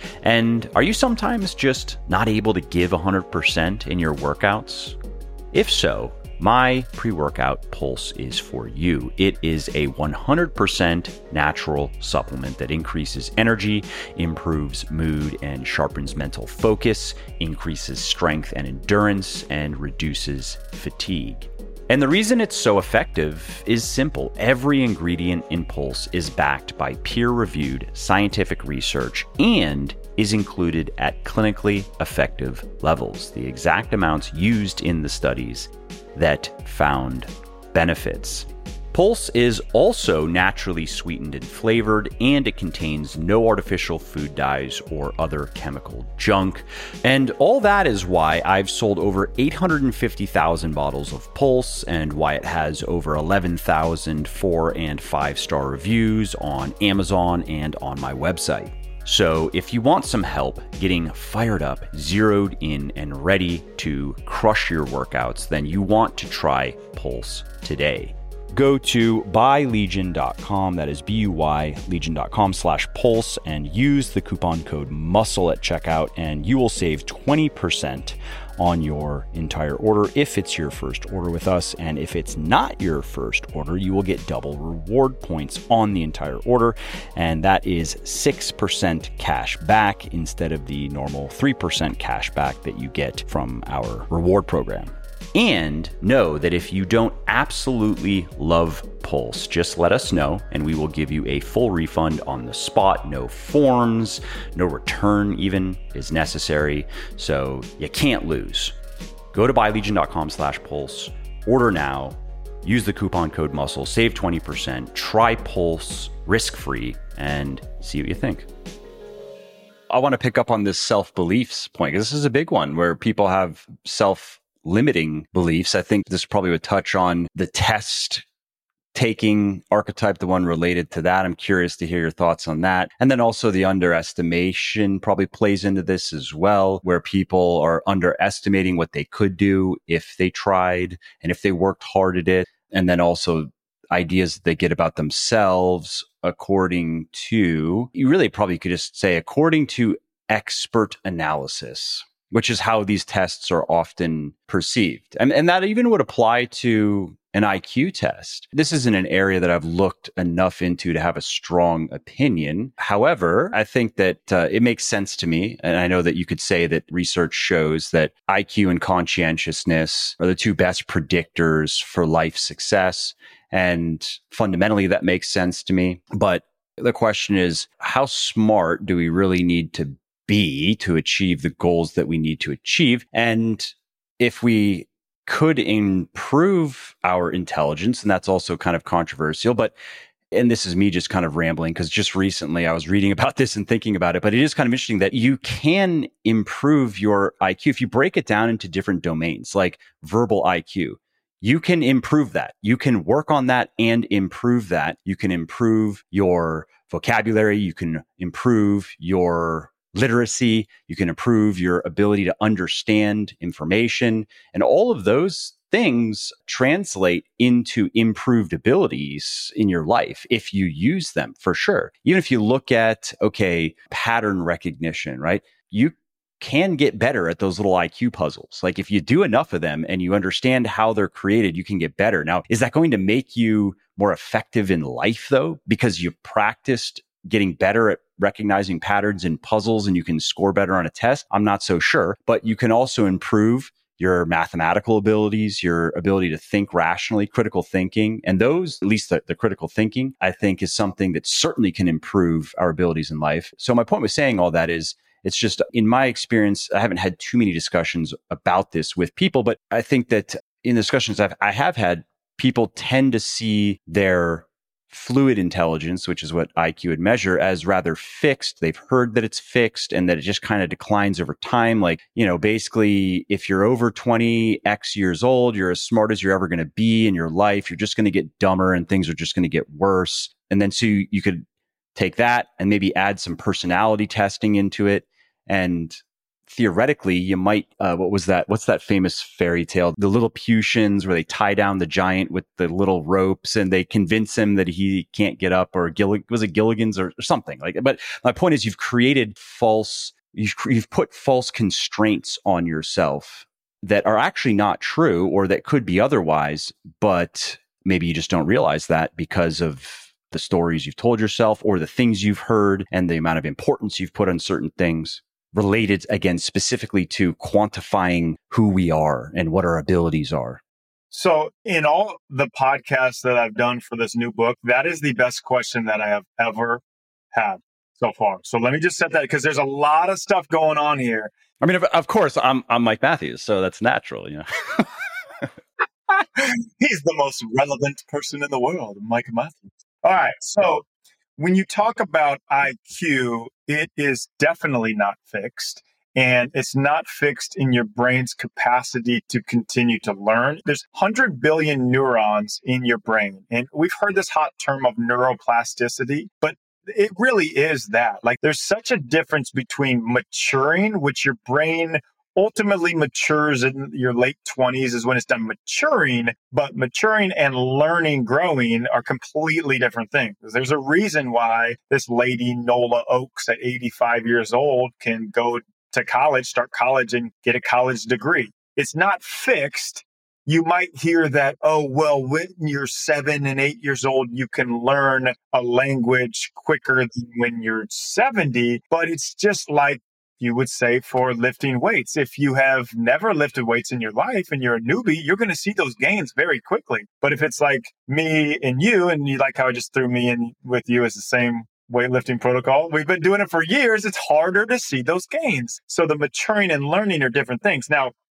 And are you sometimes just not able to give one hundred percent in your workouts? If so, my pre-workout Pulse is for you. It is a one hundred percent natural supplement that increases energy, improves mood, and sharpens mental focus, increases strength and endurance, and reduces fatigue. And the reason it's so effective is simple. Every ingredient in Pulse is backed by peer-reviewed scientific research and is included at clinically effective levels, the exact amounts used in the studies that found benefits. Pulse is also naturally sweetened and flavored, and it contains no artificial food dyes or other chemical junk. And all that is why I've sold over eight hundred fifty thousand bottles of Pulse, and why it has over eleven thousand four and five star reviews on Amazon and on my website. So if you want some help getting fired up, zeroed in, and ready to crush your workouts, then you want to try Pulse today. Go to buy legion dot com, that is B U Y, legion dot com slash pulse, and use the coupon code MUSCLE at checkout, and you will save twenty percent on your entire order if it's your first order with us. And if it's not your first order, you will get double reward points on the entire order, and that is six percent cash back instead of the normal three percent cash back that you get from our reward program. And know that if you don't absolutely love Pulse, just let us know and we will give you a full refund on the spot. No forms, no return even is necessary. So you can't lose. Go to buy legion dot com slash pulse, order now, use the coupon code MUSCLE, save twenty percent, try Pulse risk-free, and see what you think. I want to pick up on this self-beliefs point, because this is a big one where people have self-limiting beliefs. I think this probably would touch on the test taking archetype, the one related to that. I'm curious to hear your thoughts on that. And then also the underestimation probably plays into this as well, where people are underestimating what they could do if they tried and if they worked hard at it. And then also ideas that they get about themselves according to, you really probably could just say, according to expert analysis, which is how these tests are often perceived. And, and that even would apply to an I Q test. This isn't an area that I've looked enough into to have a strong opinion. However, I think that uh, it makes sense to me. And I know that you could say that research shows that I Q and conscientiousness are the two best predictors for life success. And fundamentally, that makes sense to me. But the question is, how smart do we really need to be to achieve the goals that we need to achieve? And if we could improve our intelligence, and that's also kind of controversial, but, and this is me just kind of rambling because just recently I was reading about this and thinking about it, but it is kind of interesting that you can improve your I Q if you break it down into different domains, like verbal I Q. You can improve that. You can work on that and improve that. You can improve your vocabulary. You can improve your literacy, you can improve your ability to understand information, and all of those things translate into improved abilities in your life if you use them, for sure. Even if you look at, okay, pattern recognition, right? You can get better at those little I Q puzzles. Like if you do enough of them and you understand how they're created, you can get better. Now, is that going to make you more effective in life though? Because you practiced getting better at recognizing patterns in puzzles and you can score better on a test? I'm not so sure, but you can also improve your mathematical abilities, your ability to think rationally, critical thinking. And those, at least the, the critical thinking, I think is something that certainly can improve our abilities in life. So my point with saying all that is, it's just, in my experience, I haven't had too many discussions about this with people, but I think that in discussions I've, I have had, people tend to see their fluid intelligence, which is what I Q would measure, as rather fixed. They've heard that it's fixed and that it just kind of declines over time. Like, you know, basically, if you're over twenty X years old, you're as smart as you're ever going to be in your life. You're just going to get dumber and things are just going to get worse. And then so you, you could take that and maybe add some personality testing into it. And theoretically, you might, uh, what was that? What's that famous fairy tale? The Lilliputians, where they tie down the giant with the little ropes and they convince him that he can't get up, or Gill- was it Gilligan's or, or something like that. But my point is, you've created false, you've, you've put false constraints on yourself that are actually not true or that could be otherwise, but maybe you just don't realize that because of the stories you've told yourself or the things you've heard and the amount of importance you've put on certain things, related, again, specifically to quantifying who we are and what our abilities are. So in all the podcasts that I've done for this new book, that is the best question that I have ever had so far. So let me just set that, because there's a lot of stuff going on here. I mean, of, of course, I'm I'm Mike Matthews, so that's natural, you know. He's the most relevant person in the world, Mike Matthews. All right, so when you talk about I Q, it is definitely not fixed, and it's not fixed in your brain's capacity to continue to learn. There's one hundred billion neurons in your brain, and we've heard this hot term of neuroplasticity, but it really is that. Like, there's such a difference between maturing, which your brain ultimately matures in your late twenties is when it's done maturing, but maturing and learning, growing are completely different things. There's a reason why this lady, Nola Oakes, at eighty-five years old, can go to college, start college and get a college degree. It's not fixed. You might hear that, oh, well, when you're seven and eight years old, you can learn a language quicker than when you're seventy, but it's just like you would say for lifting weights. If you have never lifted weights in your life and you're a newbie, you're going to see those gains very quickly. But if it's like me and you, and you like how I just threw me in with you as the same weightlifting protocol, we've been doing it for years, it's harder to see those gains. So the maturing and learning are different things. Now,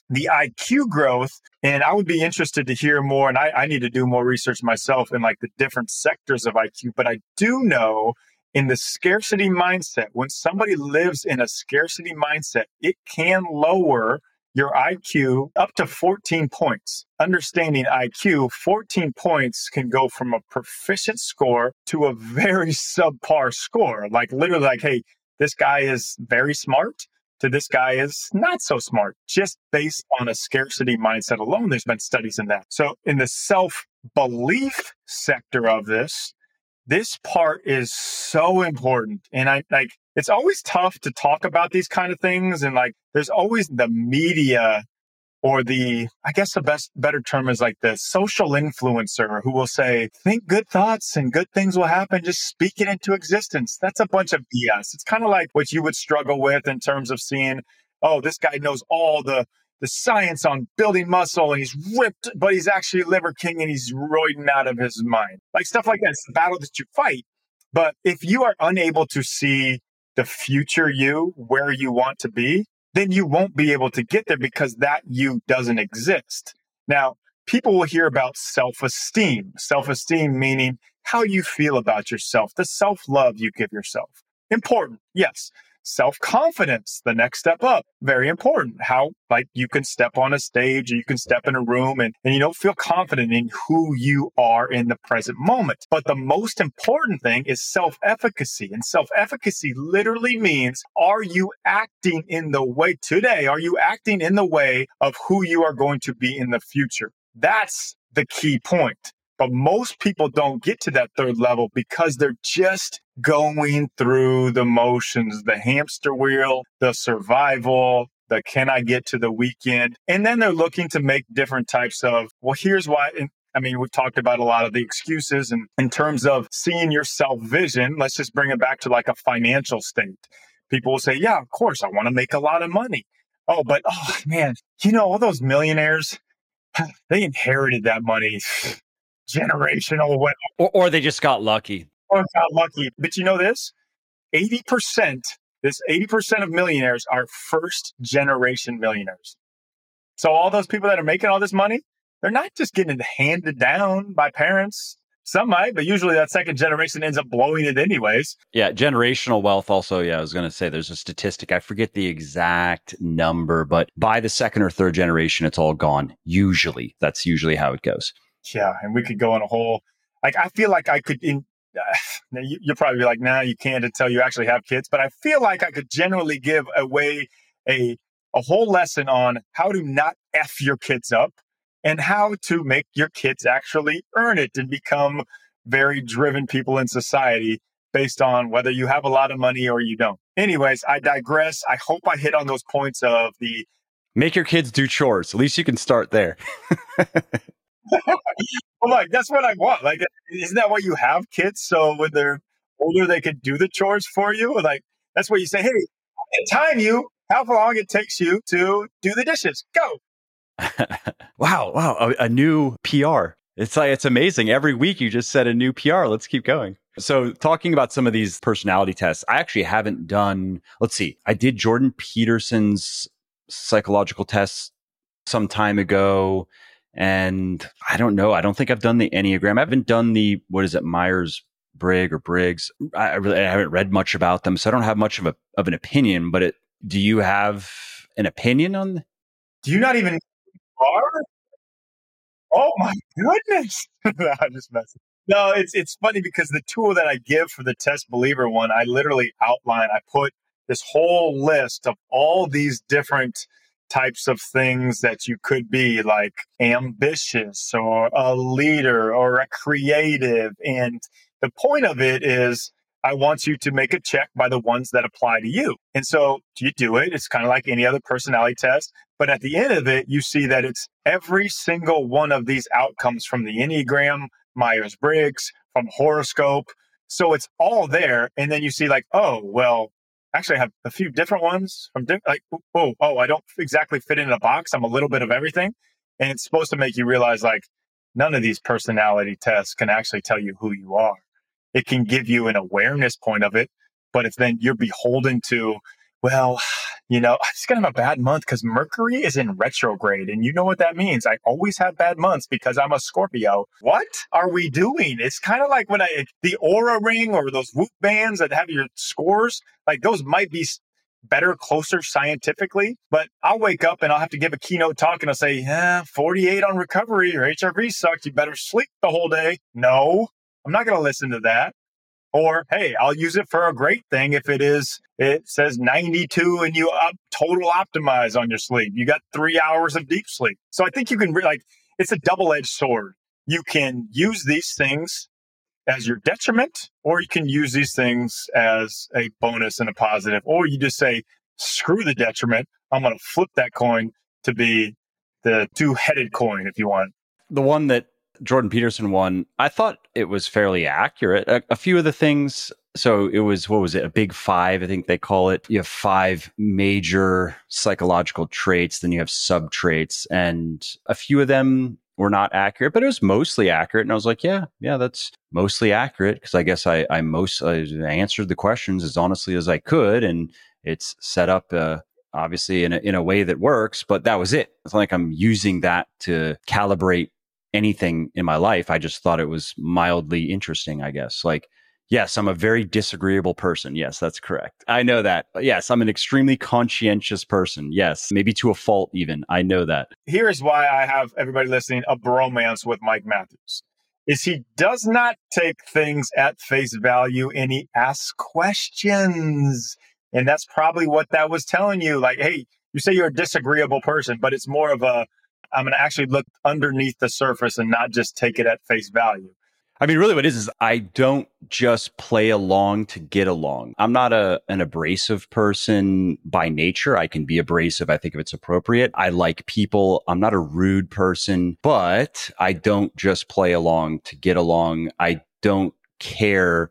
the I Q growth, and I would be interested to hear more, and I, I need to do more research myself in like the different sectors of I Q, but I do know in the scarcity mindset, when somebody lives in a scarcity mindset, it can lower your I Q up to fourteen points. Understanding I Q, fourteen points can go from a proficient score to a very subpar score. Like literally like, hey, this guy is very smart to this guy is not so smart, just based on a scarcity mindset alone. There's been studies in that. So in the self-belief sector of this, this part is so important. And I like, it's always tough to talk about these kind of things. And like, there's always the media or the, I guess the best, better term is like the social influencer who will say, think good thoughts and good things will happen. Just speak it into existence. That's a bunch of B S. It's kind of like what you would struggle with in terms of seeing, oh, this guy knows all the, the science on building muscle and he's ripped, but he's actually liver king and he's roiding out of his mind. Like stuff like that. It's the battle that you fight. But if you are unable to see the future you, where you want to be, then you won't be able to get there because that you doesn't exist. Now, people will hear about self-esteem. Self-esteem meaning how you feel about yourself, the self-love you give yourself. Important, yes. Self-confidence, the next step up, very important. How, like, you can step on a stage or you can step in a room and, and you don't feel confident in who you are in the present moment. But the most important thing is self-efficacy. And self-efficacy literally means, are you acting in the way today? Are you acting in the way of who you are going to be in the future? That's the key point. But most people don't get to that third level because they're just going through the motions, the hamster wheel, the survival, the can I get to the weekend? And then they're looking to make different types of, well, here's why. And I mean, we've talked about a lot of the excuses and in terms of seeing your self-vision, let's just bring it back to like a financial state. People will say, yeah, of course, I want to make a lot of money. Oh, but, oh man, you know, all those millionaires, they inherited that money. Generational, what, or, or they just got lucky. Or got lucky. But you know this? eighty percent, this eighty percent of millionaires are first generation millionaires. So all those people that are making all this money, they're not just getting it handed down by parents. Some might, but usually that second generation ends up blowing it anyways. Yeah, generational wealth also, yeah, I was going to say there's a statistic. I forget the exact number, but by the second or third generation, it's all gone. Usually, that's usually how it goes. Yeah, and we could go on a whole, like, I feel like I could, in, uh, you, you'll probably be like, nah, you can't until you actually have kids. But I feel like I could generally give away a, a whole lesson on how to not F your kids up and how to make your kids actually earn it and become very driven people in society based on whether you have a lot of money or you don't. Anyways, I digress. I hope I hit on those points of the... Make your kids do chores. At least you can start there. Well, like, that's what I want. Like, isn't that why you have kids? So when they're older, they can do the chores for you? Like, that's what you say, hey, time you how long it takes you to do the dishes. Go. Wow. Wow. A, a new P R. It's like, it's amazing. Every week you just set a new P R. Let's keep going. So talking about some of these personality tests, I actually haven't done, let's see, I did Jordan Peterson's psychological tests some time ago. And I don't know. I don't think I've done the Enneagram. I haven't done the, what is it, Myers-Briggs or Briggs. I, I really I haven't read much about them, so I don't have much of a of an opinion. But it, do you have an opinion on? Do you not even are? Oh my goodness! No, I'm just messing. No, it's it's funny because the tool that I give for the Test Believer one, I literally outline. I put this whole list of all these different types of things that you could be, like ambitious or a leader or a creative. And the point of it is I want you to make a check by the ones that apply to you. And so you do it. It's kind of like any other personality test. But at the end of it, you see that it's every single one of these outcomes from the Enneagram, Myers-Briggs, from horoscope. So it's all there. And then you see like, oh, well, actually I have a few different ones from different, like, oh, oh, I don't exactly fit in a box. I'm a little bit of everything. And it's supposed to make you realize like none of these personality tests can actually tell you who you are. It can give you an awareness point of it, but if then you're beholden to, well, you know, I'm just going to have a bad month because Mercury is in retrograde. And you know what that means. I always have bad months because I'm a Scorpio. What are we doing? It's kind of like when I, the Aura ring or those Whoop bands that have your scores, like those might be better, closer scientifically, but I'll wake up and I'll have to give a keynote talk and I'll say, yeah, forty-eight on recovery, your H R V sucked. You better sleep the whole day. No, I'm not going to listen to that. Or, hey, I'll use it for a great thing if it is, it says ninety-two and you up, total optimize on your sleep. You got three hours of deep sleep. So I think you can, like, it's a double-edged sword. You can use these things as your detriment, or you can use these things as a bonus and a positive, or you just say, screw the detriment. I'm going to flip that coin to be the two-headed coin if you want. The one that Jordan Peterson won, I thought it was fairly accurate. A, a few of the things, so it was, what was it, a big five, I think they call it. You have five major psychological traits, then you have sub-traits, and a few of them were not accurate, but it was mostly accurate. And I was like, yeah, yeah, that's mostly accurate, because I guess I, I most I answered the questions as honestly as I could, and it's set up uh, obviously in a, in a way that works, but that was it. It's not like I'm using that to calibrate anything in my life. I just thought it was mildly interesting, I guess. Like, yes, I'm a very disagreeable person. Yes, that's correct. I know that. Yes, I'm an extremely conscientious person. Yes, maybe to a fault even. I know that. Here's why I have everybody listening a bromance with Mike Matthews. Is he does not take things at face value and he asks questions. And that's probably what that was telling you. Like, hey, you say you're a disagreeable person, but it's more of a, I'm going to actually look underneath the surface and not just take it at face value. I mean, really what it is, is I don't just play along to get along. I'm not a an abrasive person by nature. I can be abrasive, I think, if it's appropriate. I like people. I'm not a rude person, but I don't just play along to get along. I don't care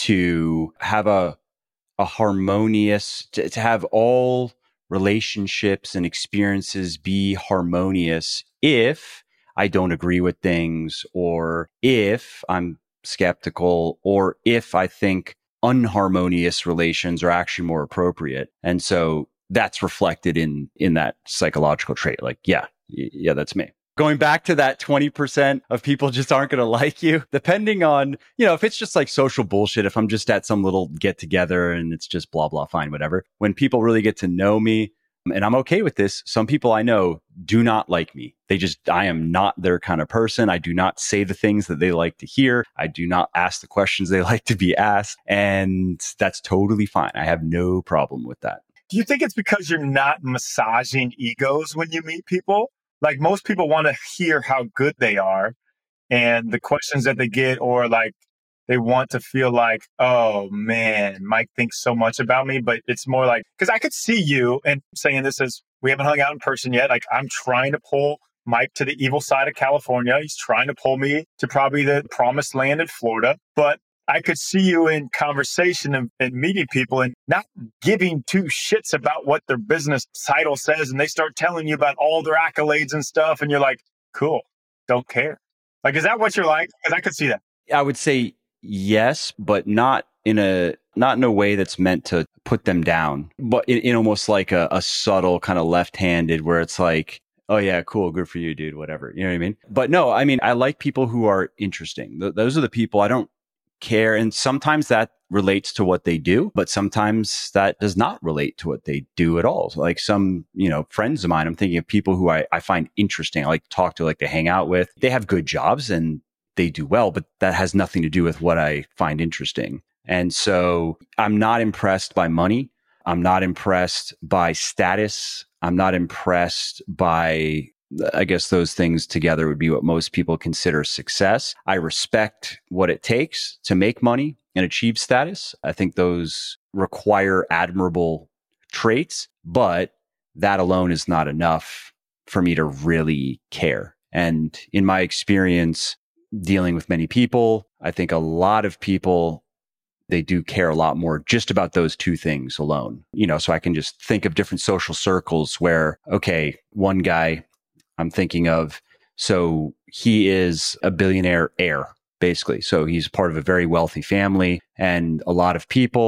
to have a a harmonious, to, to have all relationships and experiences be harmonious if I don't agree with things, or if I'm skeptical, or if I think unharmonious relations are actually more appropriate. And so that's reflected in in that psychological trait. Like, yeah, yeah, that's me. Going back to that twenty percent of people just aren't going to like you, depending on, you know, if it's just like social bullshit, if I'm just at some little get together and it's just blah, blah, fine, whatever. When people really get to know me, and I'm okay with this, some people I know do not like me. They just, I am not their kind of person. I do not say the things that they like to hear. I do not ask the questions they like to be asked. And that's totally fine. I have no problem with that. Do you think it's because you're not massaging egos when you meet people? Like, most people want to hear how good they are, and the questions that they get, or like they want to feel like, oh man, Mike thinks so much about me. But it's more like, because I could see you, and saying this as we haven't hung out in person yet, like I'm trying to pull Mike to the evil side of California. He's trying to pull me to probably the promised land in Florida. But I could see you in conversation and, and meeting people and not giving two shits about what their business title says. And they start telling you about all their accolades and stuff. And you're like, cool, don't care. Like, is that what you're like? Because I could see that. I would say yes, but not in a not in a way that's meant to put them down, but in, in almost like a, a subtle kind of left-handed where it's like, oh yeah, cool, good for you, dude, whatever. You know what I mean? But no, I mean, I like people who are interesting. Th- those are the people I don't care. And sometimes that relates to what they do, but sometimes that does not relate to what they do at all. So like some, you know, friends of mine, I'm thinking of people who I, I find interesting. I like to talk to, like to hang out with. They have good jobs and they do well, but that has nothing to do with what I find interesting. And so I'm not impressed by money. I'm not impressed by status. I'm not impressed by, I guess those things together would be what most people consider success. I respect what it takes to make money and achieve status. I think those require admirable traits, but that alone is not enough for me to really care. And in my experience dealing with many people, I think a lot of people, they do care a lot more just about those two things alone. You know, so I can just think of different social circles where, okay, one guy I'm thinking of, so he is a billionaire heir, basically. So he's part of a very wealthy family, and a lot of people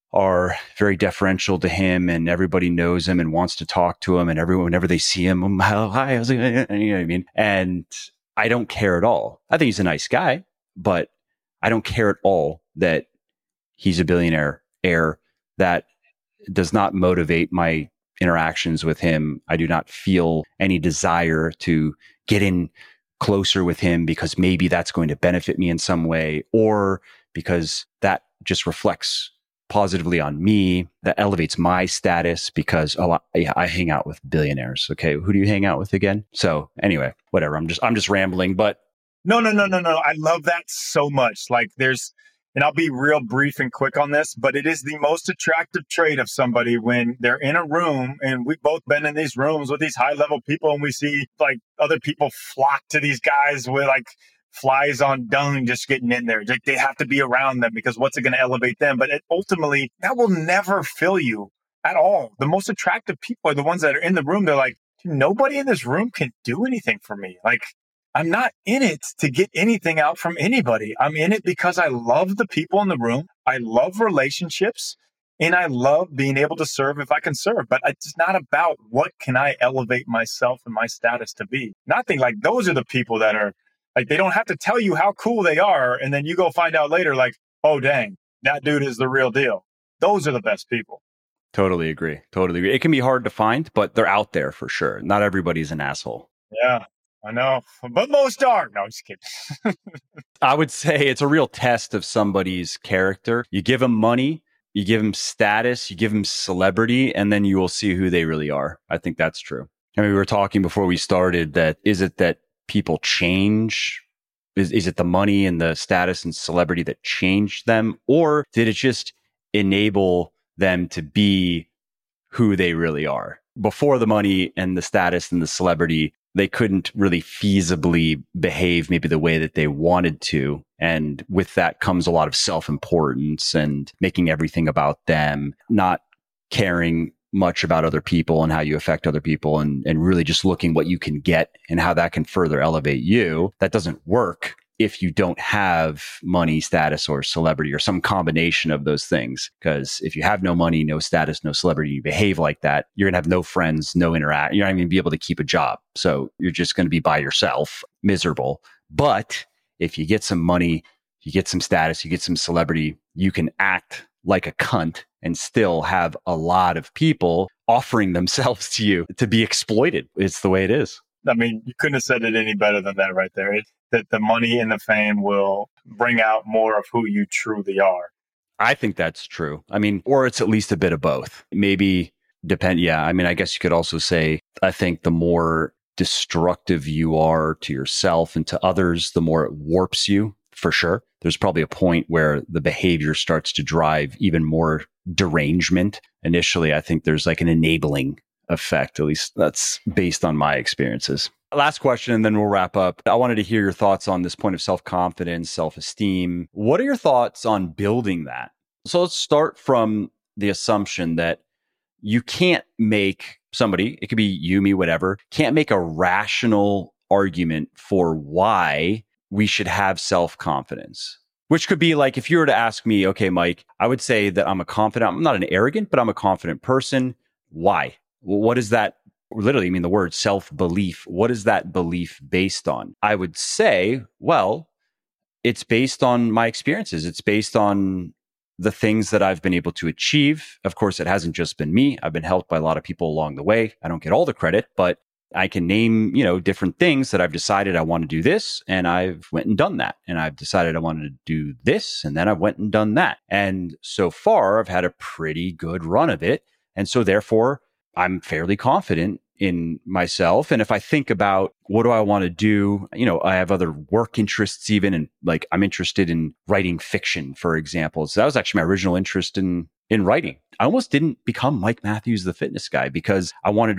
are very deferential to him, and everybody knows him and wants to talk to him, and everyone, whenever they see him, um, hi, how's it going? You know what I mean? And I don't care at all. I think he's a nice guy, but I don't care at all that he's a billionaire heir. That does not motivate my interactions with him. I do not feel any desire to get in closer with him because maybe that's going to benefit me in some way, or because that just reflects positively on me, that elevates my status because, oh, I, I hang out with billionaires. Okay. Who do you hang out with again? So anyway, whatever. I'm just, I'm just rambling, but. No, no, no, no, no. I love that so much. Like there's, and I'll be real brief and quick on this, but it is the most attractive trait of somebody when they're in a room, and we've both been in these rooms with these high level people, and we see like other people flock to these guys with like flies on dung just getting in there. Like they have to be around them because what's it going to elevate them? But it, ultimately, that will never fill you at all. The most attractive people are the ones that are in the room. They're like, nobody in this room can do anything for me. Like, I'm not in it to get anything out from anybody. I'm in it because I love the people in the room. I love relationships, and I love being able to serve if I can serve. But it's not about what can I elevate myself and my status to be. Nothing. Like those are the people that are like, they don't have to tell you how cool they are. And then you go find out later, like, oh, dang, that dude is the real deal. Those are the best people. Totally agree. Totally agree. It can be hard to find, but they're out there for sure. Not everybody's an asshole. Yeah. I know, but most are. No, I'm just kidding. I would say it's a real test of somebody's character. You give them money, you give them status, you give them celebrity, and then you will see who they really are. I think that's true. I mean, we were talking before we started that is it that people change? Is, is it the money and the status and celebrity that changed them? Or did it just enable them to be who they really are? Before the money and the status and the celebrity, they couldn't really feasibly behave maybe the way that they wanted to. And with that comes a lot of self-importance and making everything about them, not caring much about other people and how you affect other people, and, and really just looking what you can get and how that can further elevate you. That doesn't work if you don't have money, status, or celebrity, or some combination of those things. Because if you have no money, no status, no celebrity, you behave like that, you're going to have no friends, no interact. You're not even be able to keep a job. So you're just going to be by yourself, miserable. But if you get some money, you get some status, you get some celebrity, you can act like a cunt and still have a lot of people offering themselves to you to be exploited. It's the way it is. I mean, you couldn't have said it any better than that right there. It, that the money and the fame will bring out more of who you truly are. I think that's true. I mean, or it's at least a bit of both. Maybe depend. Yeah. I mean, I guess you could also say, I think the more destructive you are to yourself and to others, the more it warps you, for sure. There's probably a point where the behavior starts to drive even more derangement. Initially, I think there's like an enabling effect. At least that's based on my experiences. Last question, and then we'll wrap up. I wanted to hear your thoughts on this point of self-confidence, self-esteem. What are your thoughts on building that? So let's start from the assumption that you can't make somebody, it could be you, me, whatever, can't make a rational argument for why we should have self-confidence. Which could be like, if you were to ask me, okay, Mike, I would say that I'm a confident, I'm not an arrogant, but I'm a confident person. Why? Well, what is that? Literally, I mean, the word self-belief. What is that belief based on? I would say, well, it's based on my experiences. It's based on the things that I've been able to achieve. Of course, it hasn't just been me. I've been helped by a lot of people along the way. I don't get all the credit, but I can name, you know, different things that I've decided I want to do this, and I've went and done that. And I've decided I wanted to do this, and then I went and done that. And so far, I've had a pretty good run of it. And so therefore, I'm fairly confident in myself. And if I think about what do I want to do, you know, I have other work interests even, and like I'm interested in writing fiction, for example. So that was actually my original interest in in writing. I almost didn't become Mike Matthews, the fitness guy, because I wanted to write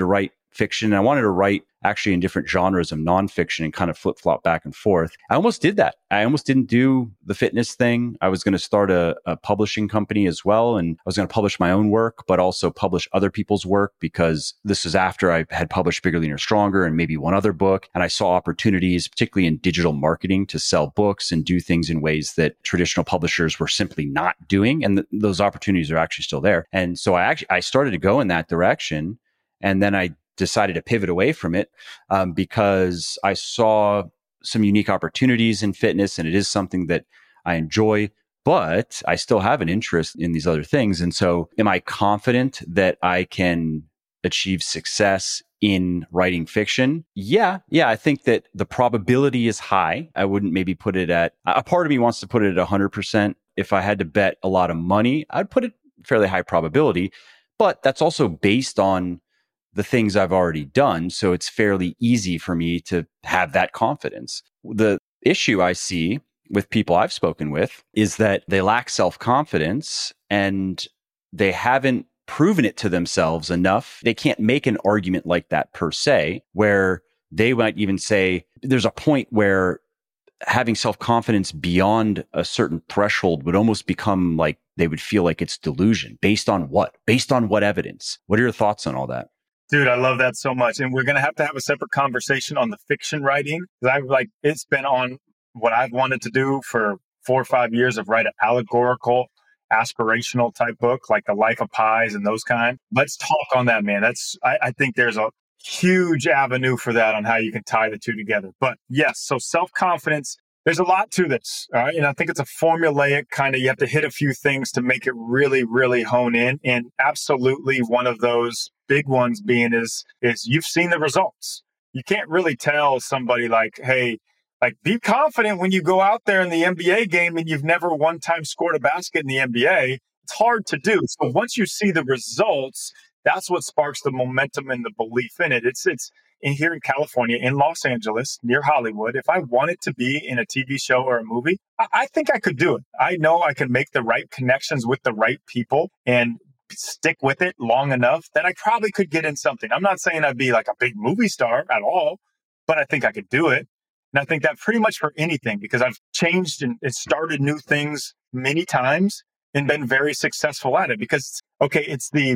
fiction. And I wanted to write actually in different genres of nonfiction and kind of flip flop back and forth. I almost did that. I almost didn't do the fitness thing. I was going to start a, a publishing company as well. And I was going to publish my own work, but also publish other people's work, because this was after I had published Bigger, Leaner, Stronger and maybe one other book. And I saw opportunities, particularly in digital marketing, to sell books and do things in ways that traditional publishers were simply not doing. And th- those opportunities are actually still there. And so I actually, I started to go in that direction. And then I decided to pivot away from it um, because I saw some unique opportunities in fitness, and it is something that I enjoy, but I still have an interest in these other things. And so am I confident that I can achieve success in writing fiction? Yeah. Yeah. I think that the probability is high. I wouldn't maybe put it at, a part of me wants to put it at one hundred percent. If I had to bet a lot of money, I'd put it fairly high probability, but that's also based on the things I've already done. So it's fairly easy for me to have that confidence. The issue I see with people I've spoken with is that they lack self-confidence and they haven't proven it to themselves enough. They can't make an argument like that per se, where they might even say there's a point where having self-confidence beyond a certain threshold would almost become like they would feel like it's delusion. Based on what? Based on what evidence? What are your thoughts on all that? Dude, I love that so much. And we're going to have to have a separate conversation on the fiction writing. Because I've like, it's been on what I've wanted to do for four or five years of write an allegorical, aspirational type book, like The Life of Pies and those kind. Let's talk on that, man. That's, I, I think there's a huge avenue for that on how you can tie the two together. But yes, so self-confidence, there's a lot to this. All right. And I think it's a formulaic kind of, you have to hit a few things to make it really, really hone in. And absolutely one of those big ones being is, is you've seen the results. You can't really tell somebody like, hey, like be confident when you go out there in the N B A game and you've never one time scored a basket in the N B A. It's hard to do. So once you see the results, that's what sparks the momentum and the belief in it. It's, it's in here in California, in Los Angeles, near Hollywood. If I wanted to be in a T V show or a movie, I, I think I could do it. I know I can make the right connections with the right people and stick with it long enough that I probably could get in something. I'm not saying I'd be like a big movie star at all, but I think I could do it. And I think that pretty much for anything, because I've changed and started new things many times and been very successful at it. Because, okay, it's the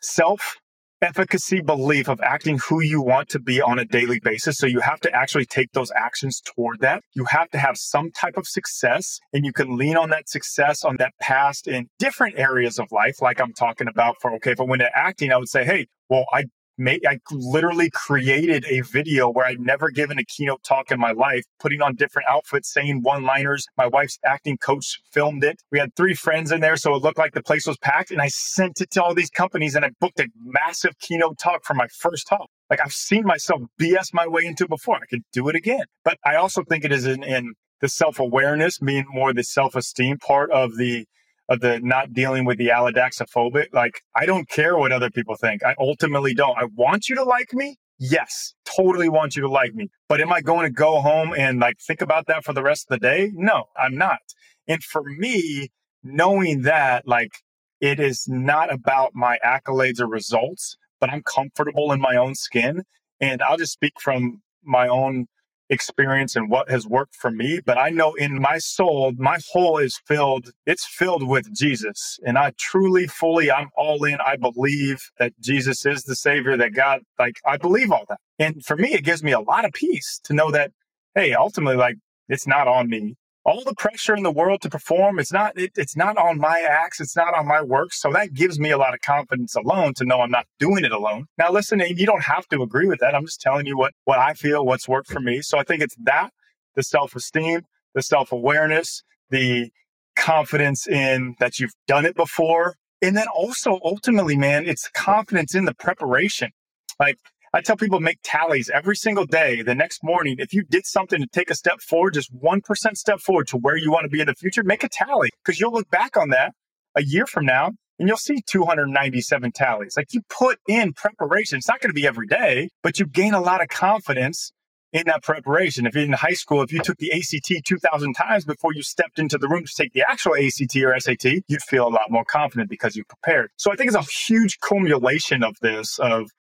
self-efficacy belief of acting who you want to be on a daily basis. So you have to actually take those actions toward that. You have to have some type of success, and you can lean on that success, on that past in different areas of life. Like I'm talking about for, okay, if I went to acting, I would say, hey, well, I May, I literally created a video where I'd never given a keynote talk in my life, putting on different outfits, saying one-liners. My wife's acting coach filmed it. We had three friends in there, so it looked like the place was packed. And I sent it to all these companies, and I booked a massive keynote talk for my first talk. Like I've seen myself B S my way into before. I could do it again. But I also think it is in, in the self-awareness, being more the self-esteem part of the of the not dealing with the allodaxophobic. Like, I don't care what other people think. I ultimately don't. I want you to like me. Yes, totally want you to like me. But am I going to go home and like think about that for the rest of the day? No, I'm not. And for me, knowing that, like, it is not about my accolades or results, but I'm comfortable in my own skin. And I'll just speak from my own experience and what has worked for me. But I know in my soul, my hole is filled. It's filled with Jesus. And I truly, fully, I'm all in. I believe that Jesus is the Savior, that God, like, I believe all that. And for me, it gives me a lot of peace to know that, hey, ultimately, like, it's not on me. All the pressure in the world to perform, it's not, it, it's not on my acts. It's not on my work. So that gives me a lot of confidence alone to know I'm not doing it alone. Now, listen, you don't have to agree with that. I'm just telling you what, what I feel, what's worked for me. So I think it's that, the self-esteem, the self-awareness, the confidence in that you've done it before. And then also, ultimately, man, it's confidence in the preparation. Like, I tell people, make tallies every single day. The next morning, if you did something to take a step forward, just one percent step forward to where you want to be in the future, make a tally, because you'll look back on that a year from now and you'll see two hundred ninety-seven tallies. Like, you put in preparation. It's not going to be every day, but you gain a lot of confidence in that preparation. If you're in high school, if you took the A C T two thousand times before you stepped into the room to take the actual A C T or S A T, you'd feel a lot more confident because you prepared. So I think it's a huge accumulation of this, of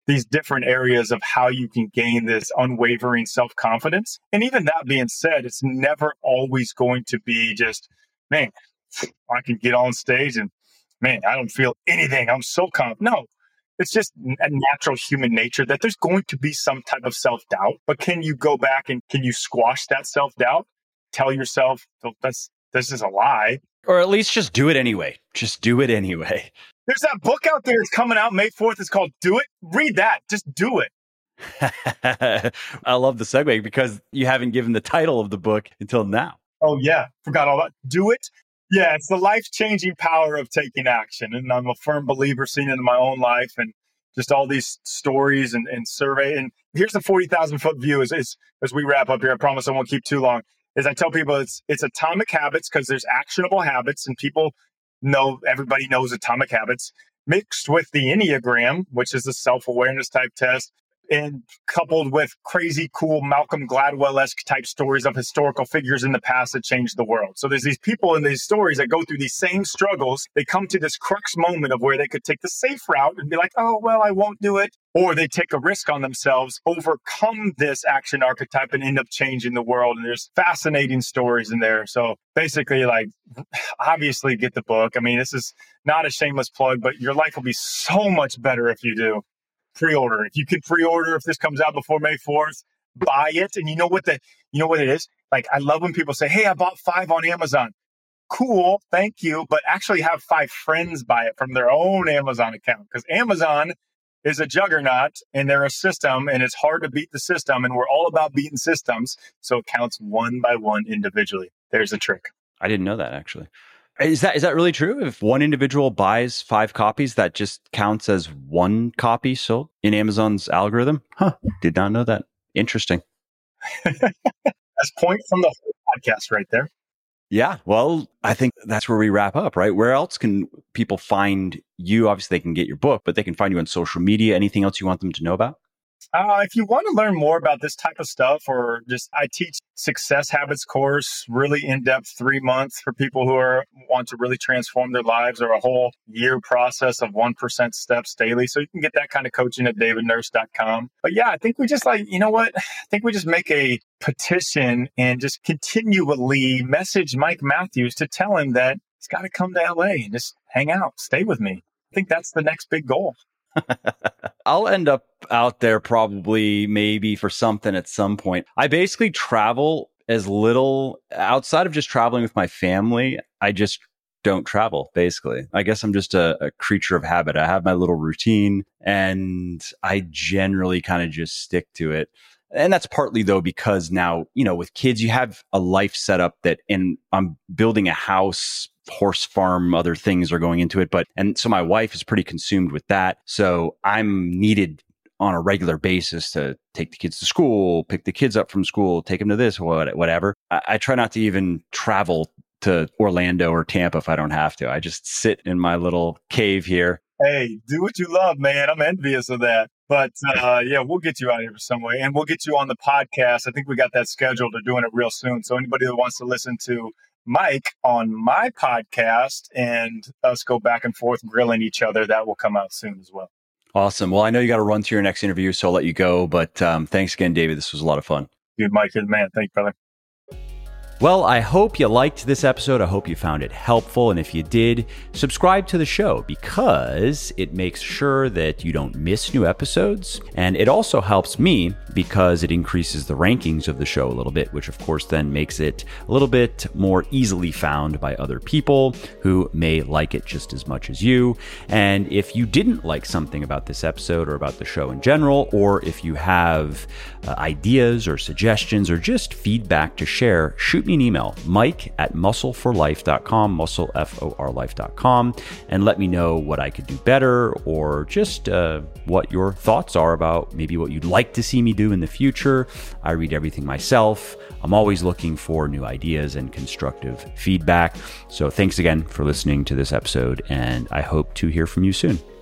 these different areas of how you can gain this unwavering self-confidence. And even that being said, it's never always going to be just, man, I can get on stage and man, I don't feel anything. I'm so confident. No, it's just a natural human nature that there's going to be some type of self-doubt. But can you go back and can you squash that self-doubt? Tell yourself, oh, that's this is a lie. Or at least just do it anyway. Just do it anyway. There's that book out there. It's coming out May fourth. It's called Do It. Read that. Just do it. I love the segue because you haven't given the title of the book until now. Oh, yeah. Forgot all that. Do It. Yeah, it's the life-changing power of taking action. And I'm a firm believer, seeing it in my own life and just all these stories and, and survey. And here's the forty thousand foot view as, as, as we wrap up here. I promise I won't keep too long. As I tell people, it's it's atomic habits because there's actionable habits and people know, everybody knows atomic habits, mixed with the Enneagram, which is a self-awareness type test, and coupled with crazy cool Malcolm Gladwell-esque type stories of historical figures in the past that changed the world. So there's these people in these stories that go through these same struggles. They come to this crux moment of where they could take the safe route and be like, oh, well, I won't do it. Or they take a risk on themselves, overcome this action archetype and end up changing the world. And there's fascinating stories in there. So basically, like, obviously get the book. I mean, this is not a shameless plug, but your life will be so much better if you do. Pre-order. If you can pre-order, if this comes out before May fourth, buy it. And you know what the, you know what it is? Like, I love when people say, hey, I bought five on Amazon. Cool. Thank you. But actually have five friends buy it from their own Amazon account, because Amazon is a juggernaut and they're a system and it's hard to beat the system. And we're all about beating systems. So it counts one by one individually. There's a trick. I didn't know that, actually. Is that is that really true? If one individual buys five copies, that just counts as one copy sold in Amazon's algorithm? Huh. Did not know that. Interesting. That's point from the whole podcast right there. Yeah. Well, I think that's where we wrap up, right? Where else can people find you? Obviously, they can get your book, but they can find you on social media. Anything else you want them to know about? Uh, if you want to learn more about this type of stuff, or just I teach Success Habits course, really in-depth three months for people who are want to really transform their lives, or a whole year process of one percent steps daily. So you can get that kind of coaching at david nurse dot com. But yeah, I think we just like, you know what? I think we just make a petition and just continually message Mike Matthews to tell him that he's got to come to L A and just hang out, stay with me. I think that's the next big goal. I'll end up out there probably maybe for something at some point. I basically travel as little outside of just traveling with my family. I just don't travel, basically. I guess I'm just a, a creature of habit. I have my little routine and I generally kind of just stick to it. And that's partly though, because now, you know, with kids, you have a life set up that, and I'm building a house, horse farm, other things are going into it. But, and so my wife is pretty consumed with that. So I'm needed on a regular basis to take the kids to school, pick the kids up from school, take them to this, whatever. I, I try not to even travel to Orlando or Tampa if I don't have to. I just sit in my little cave here. Hey, do what you love, man. I'm envious of that. But uh, yeah, we'll get you out here some way, and we'll get you on the podcast. I think we got that scheduled. They're doing it real soon. So anybody that wants to listen to Mike on my podcast and us go back and forth grilling each other, that will come out soon as well. Awesome. Well, I know you got to run to your next interview, so I'll let you go. But um, thanks again, David. This was a lot of fun. Dude, Mike, you're the man. Thank you, brother. Well, I hope you liked this episode. I hope you found it helpful. And if you did, subscribe to the show because it makes sure that you don't miss new episodes. And it also helps me because it increases the rankings of the show a little bit, which of course then makes it a little bit more easily found by other people who may like it just as much as you. And if you didn't like something about this episode or about the show in general, or if you have uh, ideas or suggestions or just feedback to share, shoot me an email, mike at muscle for life dot com, muscle, F O R life dot com, and let me know what I could do better, or just uh, what your thoughts are about maybe what you'd like to see me do in the future. I read everything myself. I'm always looking for new ideas and constructive feedback. So thanks again for listening to this episode, and I hope to hear from you soon.